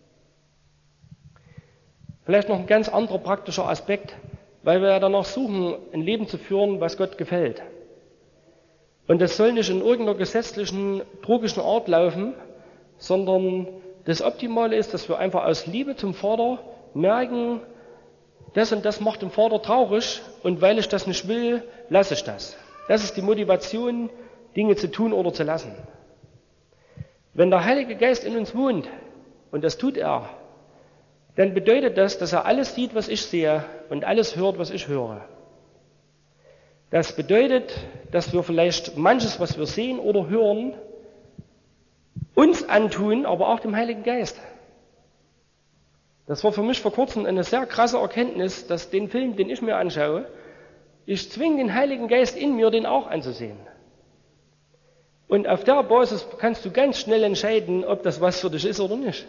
Vielleicht noch ein ganz anderer praktischer Aspekt, weil wir ja danach suchen, ein Leben zu führen, was Gott gefällt. Und das soll nicht in irgendeiner gesetzlichen, drogischen Art laufen, sondern das Optimale ist, dass wir einfach aus Liebe zum Vater merken, das und das macht den Vater traurig und weil ich das nicht will, lasse ich das. Das ist die Motivation, Dinge zu tun oder zu lassen. Wenn der Heilige Geist in uns wohnt, und das tut er, dann bedeutet das, dass er alles sieht, was ich sehe und alles hört, was ich höre. Das bedeutet, dass wir vielleicht manches, was wir sehen oder hören, uns antun, aber auch dem Heiligen Geist. Das war für mich vor kurzem eine sehr krasse Erkenntnis, dass den Film, den ich mir anschaue, ich zwinge den Heiligen Geist in mir, den auch anzusehen. Und auf der Basis kannst du ganz schnell entscheiden, ob das was für dich ist oder nicht.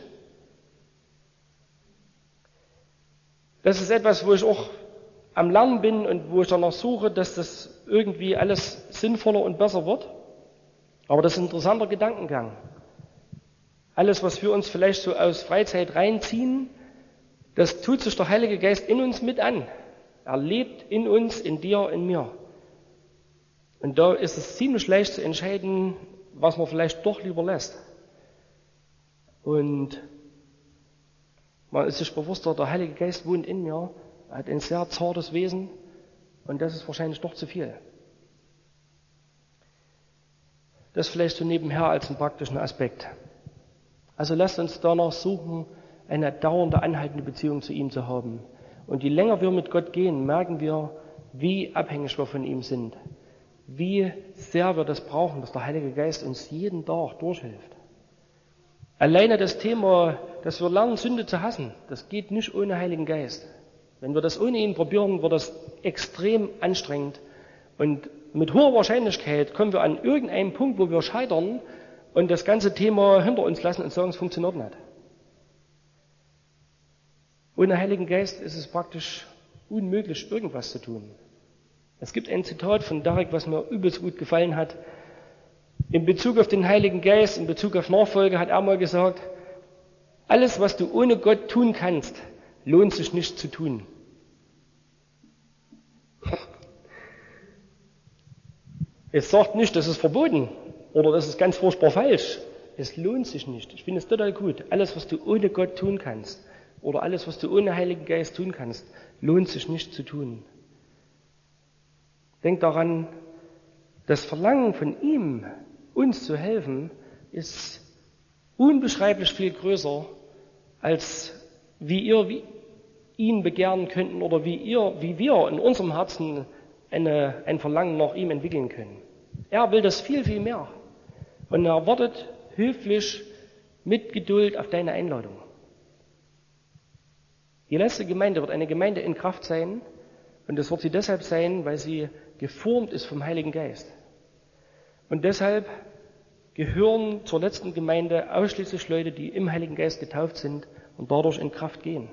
Das ist etwas, wo ich auch am Lernen bin und wo ich danach suche, dass das irgendwie alles sinnvoller und besser wird. Aber das ist ein interessanter Gedankengang. Alles, was wir uns vielleicht so aus Freizeit reinziehen, das tut sich der Heilige Geist in uns mit an. Er lebt in uns, in dir, in mir. Und da ist es ziemlich leicht zu entscheiden, was man vielleicht doch lieber lässt. Und man ist sich bewusst, der Heilige Geist wohnt in mir, er hat ein sehr zartes Wesen und das ist wahrscheinlich doch zu viel. Das vielleicht so nebenher als einen praktischen Aspekt. Also lasst uns danach suchen, eine dauernde, anhaltende Beziehung zu ihm zu haben. Und je länger wir mit Gott gehen, merken wir, wie abhängig wir von ihm sind. Wie sehr wir das brauchen, dass der Heilige Geist uns jeden Tag durchhilft. Alleine das Thema, dass wir lernen, Sünde zu hassen, das geht nicht ohne Heiligen Geist. Wenn wir das ohne ihn probieren, wird das extrem anstrengend. Und mit hoher Wahrscheinlichkeit kommen wir an irgendeinen Punkt, wo wir scheitern und das ganze Thema hinter uns lassen und sagen, es funktioniert nicht. Ohne Heiligen Geist ist es praktisch unmöglich, irgendwas zu tun. Es gibt ein Zitat von Derek, was mir übelst gut gefallen hat. In Bezug auf den Heiligen Geist, in Bezug auf Nachfolge hat er mal gesagt, alles, was du ohne Gott tun kannst, lohnt sich nicht zu tun. Es sagt nicht, das ist verboten oder das ist ganz furchtbar falsch. Es lohnt sich nicht. Ich finde es total gut. Alles, was du ohne Gott tun kannst oder alles, was du ohne Heiligen Geist tun kannst, lohnt sich nicht zu tun. Denk daran, das Verlangen von ihm, uns zu helfen, ist unbeschreiblich viel größer, als wie ihr wie ihn begehren könnten oder wie ihr, wie wir in unserem Herzen eine, ein Verlangen nach ihm entwickeln können. Er will das viel, viel mehr. Und er wartet höflich mit Geduld auf deine Einladung. Die letzte Gemeinde wird eine Gemeinde in Kraft sein, und das wird sie deshalb sein, weil sie geformt ist vom Heiligen Geist. Und deshalb gehören zur letzten Gemeinde ausschließlich Leute, die im Heiligen Geist getauft sind und dadurch in Kraft gehen.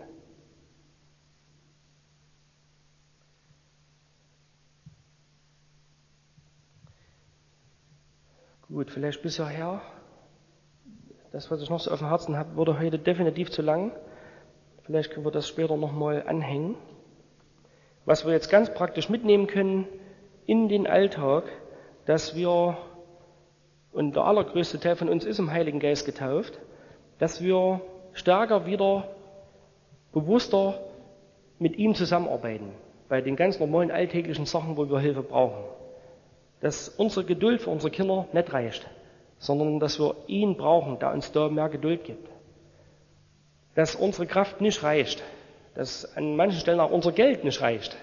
Gut, vielleicht bis hierher. Das, was ich noch so auf dem Herzen habe, wurde heute definitiv zu lang. Vielleicht können wir das später nochmal anhängen. Was wir jetzt ganz praktisch mitnehmen können in den Alltag, dass wir, und der allergrößte Teil von uns ist im Heiligen Geist getauft, dass wir stärker wieder, bewusster mit ihm zusammenarbeiten, bei den ganz normalen alltäglichen Sachen, wo wir Hilfe brauchen. Dass unsere Geduld für unsere Kinder nicht reicht, sondern dass wir ihn brauchen, der uns da mehr Geduld gibt. Dass unsere Kraft nicht reicht, dass an manchen Stellen auch unser Geld nicht reicht.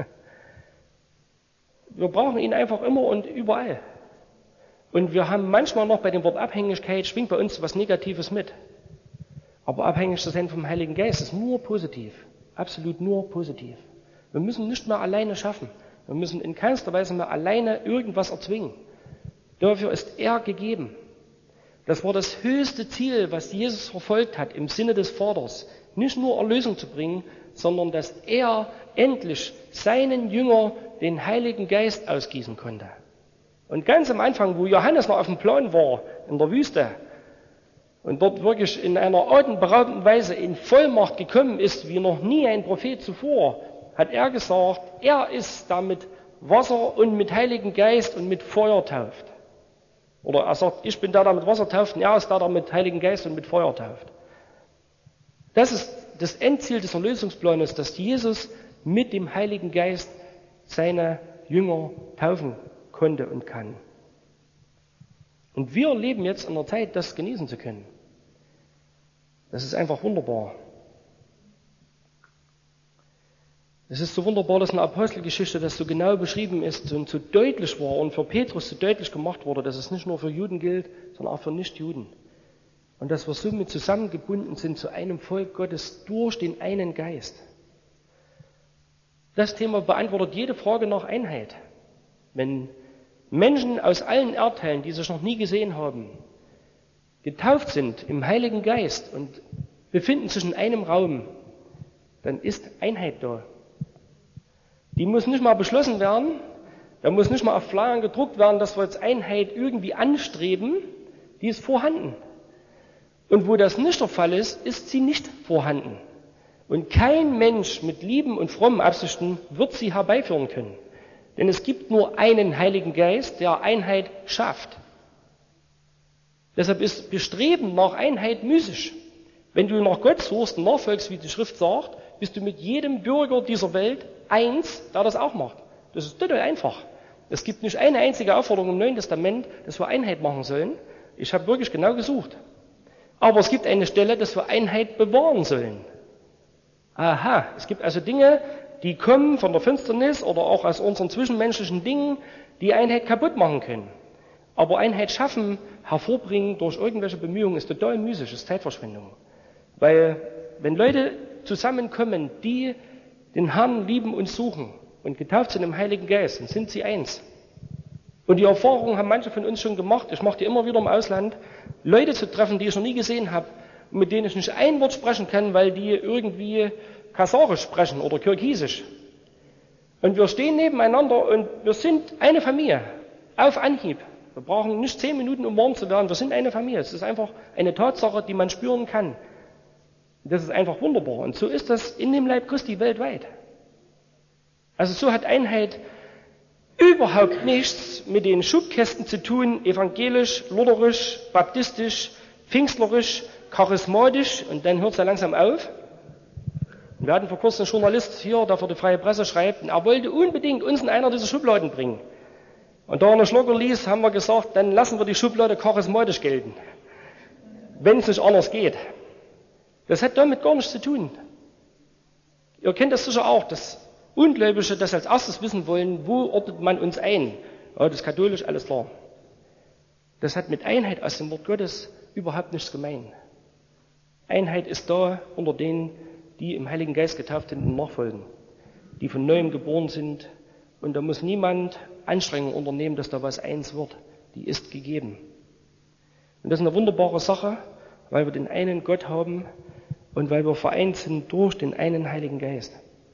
Wir brauchen ihn einfach immer und überall. Und wir haben manchmal noch bei dem Wort Abhängigkeit, schwingt bei uns was Negatives mit. Aber abhängig zu sein vom Heiligen Geist ist nur positiv. Absolut nur positiv. Wir müssen nicht mehr alleine schaffen. Wir müssen in keinster Weise mehr alleine irgendwas erzwingen. Dafür ist er gegeben. Das war das höchste Ziel, was Jesus verfolgt hat im Sinne des Vaters. Nicht nur Erlösung zu bringen, sondern dass er endlich seinen Jünger den Heiligen Geist ausgießen konnte. Und ganz am Anfang, wo Johannes noch auf dem Plan war, in der Wüste, und dort wirklich in einer atemberaubenden Weise in Vollmacht gekommen ist, wie noch nie ein Prophet zuvor, hat er gesagt, er ist da mit Wasser und mit Heiligen Geist und mit Feuer tauft. Oder er sagt, ich bin da, der mit Wasser tauft, und er ist da, der mit Heiligen Geist und mit Feuer tauft. Das ist das Endziel des Erlösungsplanes, dass Jesus mit dem Heiligen Geist seine Jünger taufen konnte und kann. Und wir leben jetzt in der Zeit, das genießen zu können. Das ist einfach wunderbar. Es ist so wunderbar, dass in der Apostelgeschichte das so genau beschrieben ist und so deutlich war und für Petrus so deutlich gemacht wurde, dass es nicht nur für Juden gilt, sondern auch für Nichtjuden. Und dass wir somit zusammengebunden sind zu einem Volk Gottes durch den einen Geist. Das Thema beantwortet jede Frage nach Einheit. Wenn Menschen aus allen Erdteilen, die sich noch nie gesehen haben, getauft sind im Heiligen Geist und befinden sich in einem Raum, dann ist Einheit da. Die muss nicht mal beschlossen werden, da muss nicht mal auf Flyern gedruckt werden, dass wir jetzt Einheit irgendwie anstreben, die ist vorhanden. Und wo das nicht der Fall ist, ist sie nicht vorhanden. Und kein Mensch mit lieben und frommen Absichten wird sie herbeiführen können. Denn es gibt nur einen Heiligen Geist, der Einheit schafft. Deshalb ist Bestreben nach Einheit müßig. Wenn du nach Gott suchst und nachfolgst, wie die Schrift sagt, bist du mit jedem Bürger dieser Welt eins, der das auch macht. Das ist total einfach. Es gibt nicht eine einzige Aufforderung im Neuen Testament, dass wir Einheit machen sollen. Ich habe wirklich genau gesucht. Aber es gibt eine Stelle, dass wir Einheit bewahren sollen. Aha, es gibt also Dinge, die kommen von der Finsternis oder auch aus unseren zwischenmenschlichen Dingen, die Einheit kaputt machen können. Aber Einheit schaffen, hervorbringen durch irgendwelche Bemühungen ist total müßig, ist Zeitverschwendung. Weil wenn Leute zusammenkommen, die den Herrn lieben und suchen und getauft sind im Heiligen Geist, dann sind sie eins. Und die Erfahrung haben manche von uns schon gemacht, ich mache die immer wieder im Ausland, Leute zu treffen, die ich noch nie gesehen habe, mit denen ich nicht ein Wort sprechen kann, weil die irgendwie Kasarisch sprechen oder Kirgisisch. Und wir stehen nebeneinander und wir sind eine Familie, auf Anhieb. Wir brauchen nicht zehn Minuten, um warm zu werden, wir sind eine Familie. Es ist einfach eine Tatsache, die man spüren kann. Das ist einfach wunderbar. Und so ist das in dem Leib Christi weltweit. Also so hat Einheit überhaupt nichts mit den Schubkästen zu tun, evangelisch, lutherisch, baptistisch, pfingstlerisch, charismatisch, und dann hört es ja langsam auf. Wir hatten vor kurzem einen Journalist hier, der für die Freie Presse schreibt, und er wollte unbedingt uns in einer dieser Schubladen bringen. Und da er eine Schlucker ließ, haben wir gesagt, dann lassen wir die Schublade charismatisch gelten, wenn es nicht anders geht. Das hat damit gar nichts zu tun. Ihr kennt das sicher auch, dass Ungläubige das als erstes wissen wollen, wo ordnet man uns ein? Ja, das ist katholisch, alles klar. Das hat mit Einheit aus dem Wort Gottes überhaupt nichts gemein. Einheit ist da unter denen, die im Heiligen Geist getauft sind und nachfolgen, die von Neuem geboren sind. Und da muss niemand Anstrengungen unternehmen, dass da was eins wird. Die ist gegeben. Und das ist eine wunderbare Sache, weil wir den einen Gott haben und weil wir vereint sind durch den einen Heiligen Geist.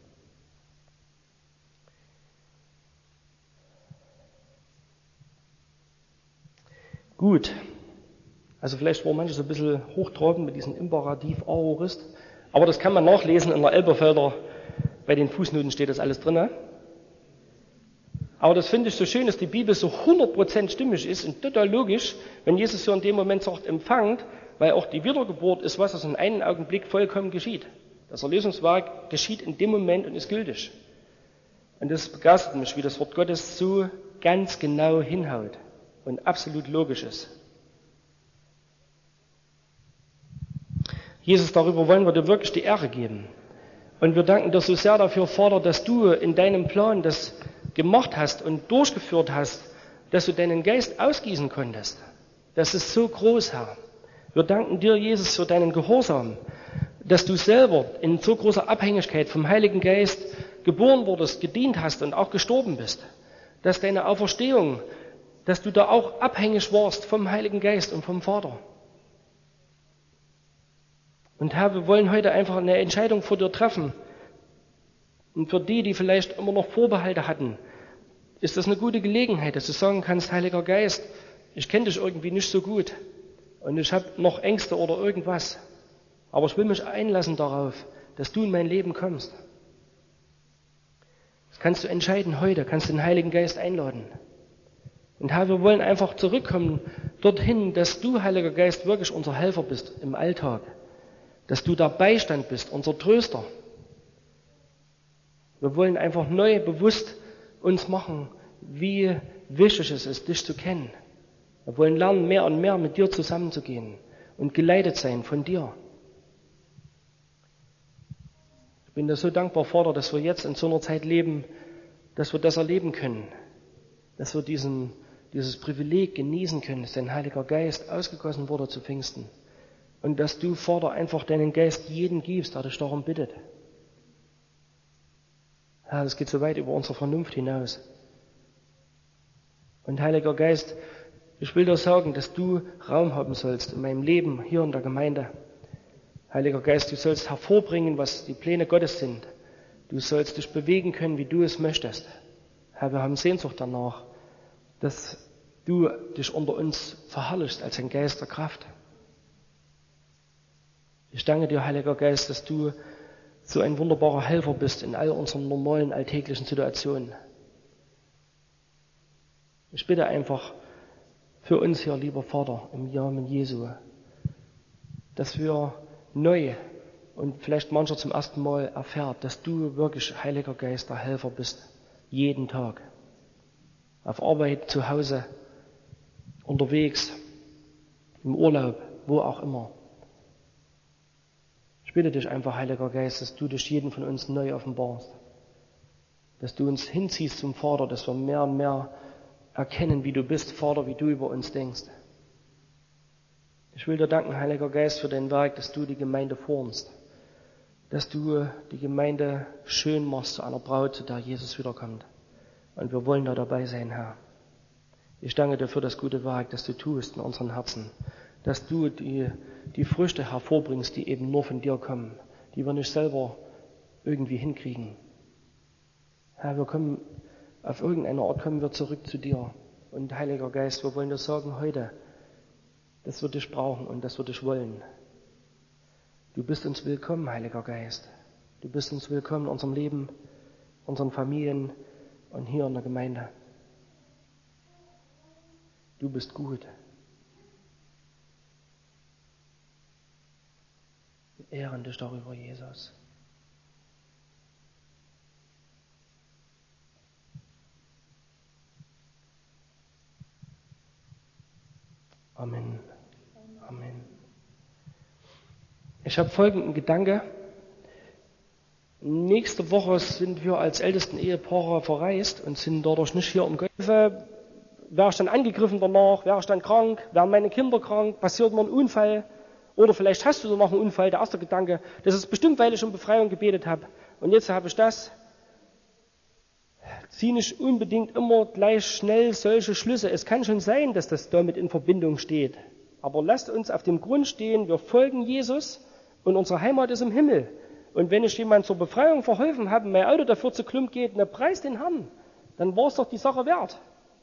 Gut, also vielleicht war manche so ein bisschen hochtrabend mit diesem Imperativ Aorist, aber das kann man nachlesen in der Elberfelder, bei den Fußnoten steht das alles drin. Aber das finde ich so schön, dass die Bibel so hundert Prozent stimmig ist und total logisch, wenn Jesus so in dem Moment sagt, empfangt, weil auch die Wiedergeburt ist was, das in einem Augenblick vollkommen geschieht. Das Erlösungswerk geschieht in dem Moment und ist gültig. Und das begeistert mich, wie das Wort Gottes so ganz genau hinhaut und absolut logisch ist. Jesus, darüber wollen wir dir wirklich die Ehre geben. Und wir danken dir so sehr dafür, Vater, dass du in deinem Plan das gemacht hast und durchgeführt hast, dass du deinen Geist ausgießen konntest. Das ist so groß, Herr. Wir danken dir, Jesus, für deinen Gehorsam, dass du selber in so großer Abhängigkeit vom Heiligen Geist geboren wurdest, gedient hast und auch gestorben bist. Dass deine Auferstehung, dass du da auch abhängig warst vom Heiligen Geist und vom Vater. Und Herr, wir wollen heute einfach eine Entscheidung vor dir treffen. Und für die, die vielleicht immer noch Vorbehalte hatten, ist das eine gute Gelegenheit, dass du sagen kannst, Heiliger Geist, ich kenne dich irgendwie nicht so gut und ich habe noch Ängste oder irgendwas. Aber ich will mich einlassen darauf, dass du in mein Leben kommst. Das kannst du entscheiden heute, kannst den Heiligen Geist einladen. Und Herr, wir wollen einfach zurückkommen dorthin, dass du, Heiliger Geist, wirklich unser Helfer bist im Alltag. Dass du der Beistand bist, unser Tröster. Wir wollen einfach neu bewusst uns machen, wie wichtig es ist, dich zu kennen. Wir wollen lernen, mehr und mehr mit dir zusammenzugehen und geleitet sein von dir. Ich bin dir so dankbar, Vater, dass wir jetzt in so einer Zeit leben, dass wir das erleben können, dass wir diesen, dieses Privileg genießen können, dass dein Heiliger Geist ausgegossen wurde zu Pfingsten und dass du, Vater, einfach deinen Geist jedem gibst, der dich darum bittet. Herr, das geht so weit über unsere Vernunft hinaus. Und Heiliger Geist, ich will dir sagen, dass du Raum haben sollst in meinem Leben hier in der Gemeinde. Heiliger Geist, du sollst hervorbringen, was die Pläne Gottes sind. Du sollst dich bewegen können, wie du es möchtest. Herr, wir haben Sehnsucht danach, dass du dich unter uns verherrlichst als ein Geist der Kraft. Ich danke dir, Heiliger Geist, dass du so ein wunderbarer Helfer bist in all unseren normalen, alltäglichen Situationen. Ich bitte einfach für uns hier, lieber Vater, im Namen Jesu, dass wir neu und vielleicht mancher zum ersten Mal erfährt, dass du wirklich, Heiliger Geist, der Helfer bist, jeden Tag. Auf Arbeit, zu Hause, unterwegs, im Urlaub, wo auch immer. Ich bitte dich einfach, Heiliger Geist, dass du dich jeden von uns neu offenbarst. Dass du uns hinziehst zum Vater, dass wir mehr und mehr erkennen, wie du bist, Vater, wie du über uns denkst. Ich will dir danken, Heiliger Geist, für dein Werk, dass du die Gemeinde formst. Dass du die Gemeinde schön machst zu einer Braut, zu der Jesus wiederkommt. Und wir wollen da dabei sein, Herr. Ich danke dir für das gute Werk, das du tust in unseren Herzen. Dass du die, die Früchte hervorbringst, die eben nur von dir kommen, die wir nicht selber irgendwie hinkriegen. Herr, wir kommen, auf irgendeine Art kommen wir zurück zu dir. Und Heiliger Geist, wir wollen dir sagen heute, dass wir dich brauchen und dass wir dich wollen. Du bist uns willkommen, Heiliger Geist. Du bist uns willkommen in unserem Leben, unseren Familien und hier in der Gemeinde. Du bist gut. Wir ehren dich darüber, Jesus. Amen. Amen. Ich habe folgenden Gedanke. Nächste Woche sind wir als ältesten Ehepaare verreist und sind dadurch nicht hier um Gott. Wäre ich dann angegriffen danach? Wäre ich dann krank? Wären meine Kinder krank? Passiert mir ein Unfall? Oder vielleicht hast du danach einen Unfall. Der erste Gedanke, das ist bestimmt, weil ich um Befreiung gebetet habe. Und jetzt habe ich das. Zieh nicht unbedingt immer gleich schnell solche Schlüsse. Es kann schon sein, dass das damit in Verbindung steht. Aber lasst uns auf dem Grund stehen, wir folgen Jesus und unsere Heimat ist im Himmel. Und wenn ich jemand zur Befreiung verholfen habe, mein Auto dafür zu klump geht, na preis den Herrn, dann war es doch die Sache wert.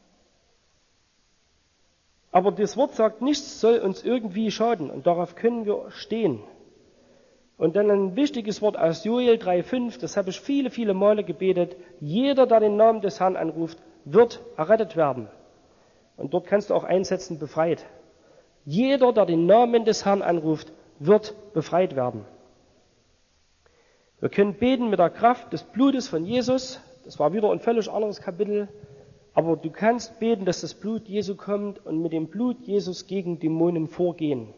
Aber das Wort sagt, nichts soll uns irgendwie schaden und darauf können wir stehen. Und dann ein wichtiges Wort aus Joel drei fünf, das habe ich viele, viele Male gebetet. Jeder, der den Namen des Herrn anruft, wird errettet werden. Und dort kannst du auch einsetzen, befreit. Jeder, der den Namen des Herrn anruft, wird befreit werden. Wir können beten mit der Kraft des Blutes von Jesus. Das war wieder ein völlig anderes Kapitel. Aber du kannst beten, dass das Blut Jesu kommt und mit dem Blut Jesus gegen Dämonen vorgehen.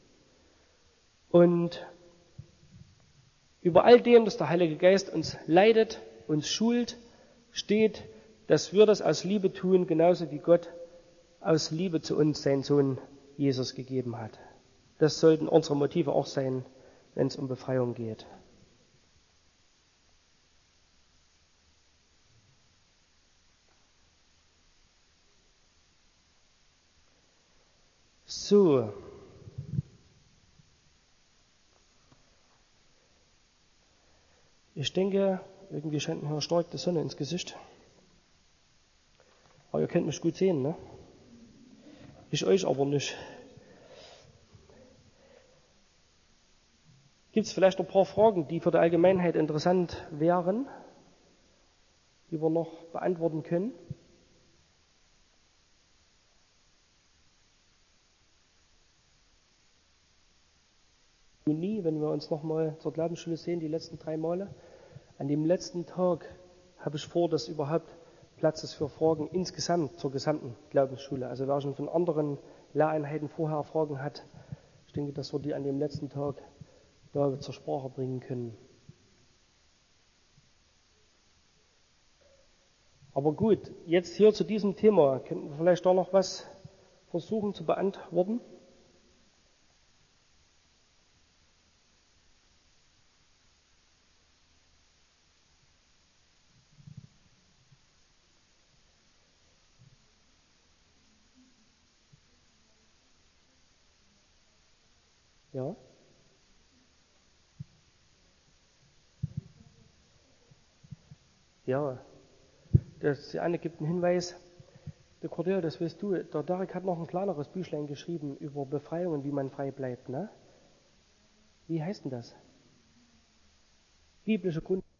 Und über all dem, dass der Heilige Geist uns leitet, uns schult, steht, dass wir das aus Liebe tun, genauso wie Gott aus Liebe zu uns seinen Sohn Jesus gegeben hat. Das sollten unsere Motive auch sein, wenn es um Befreiung geht. So. Ich denke, irgendwie scheint mir stark die Sonne ins Gesicht. Aber ihr könnt mich gut sehen, ne? Ich euch aber nicht. Gibt es vielleicht noch ein paar Fragen, die für die Allgemeinheit interessant wären, die wir noch beantworten können? Juni, wenn wir uns nochmal zur Glaubensschule sehen, die letzten drei Male. An dem letzten Tag habe ich vor, dass überhaupt Platz ist für Fragen insgesamt zur gesamten Glaubensschule. Also wer schon von anderen Lehreinheiten vorher Fragen hat, ich denke, dass wir die an dem letzten Tag da zur Sprache bringen können. Aber gut, jetzt hier zu diesem Thema, könnten wir vielleicht da noch was versuchen zu beantworten? Ja? Ja, das, die eine gibt einen Hinweis. Der Cordelia, das weißt du, der Derek hat noch ein kleineres Büchlein geschrieben über Befreiung und wie man frei bleibt, ne? Wie heißt denn das? Biblische Grund.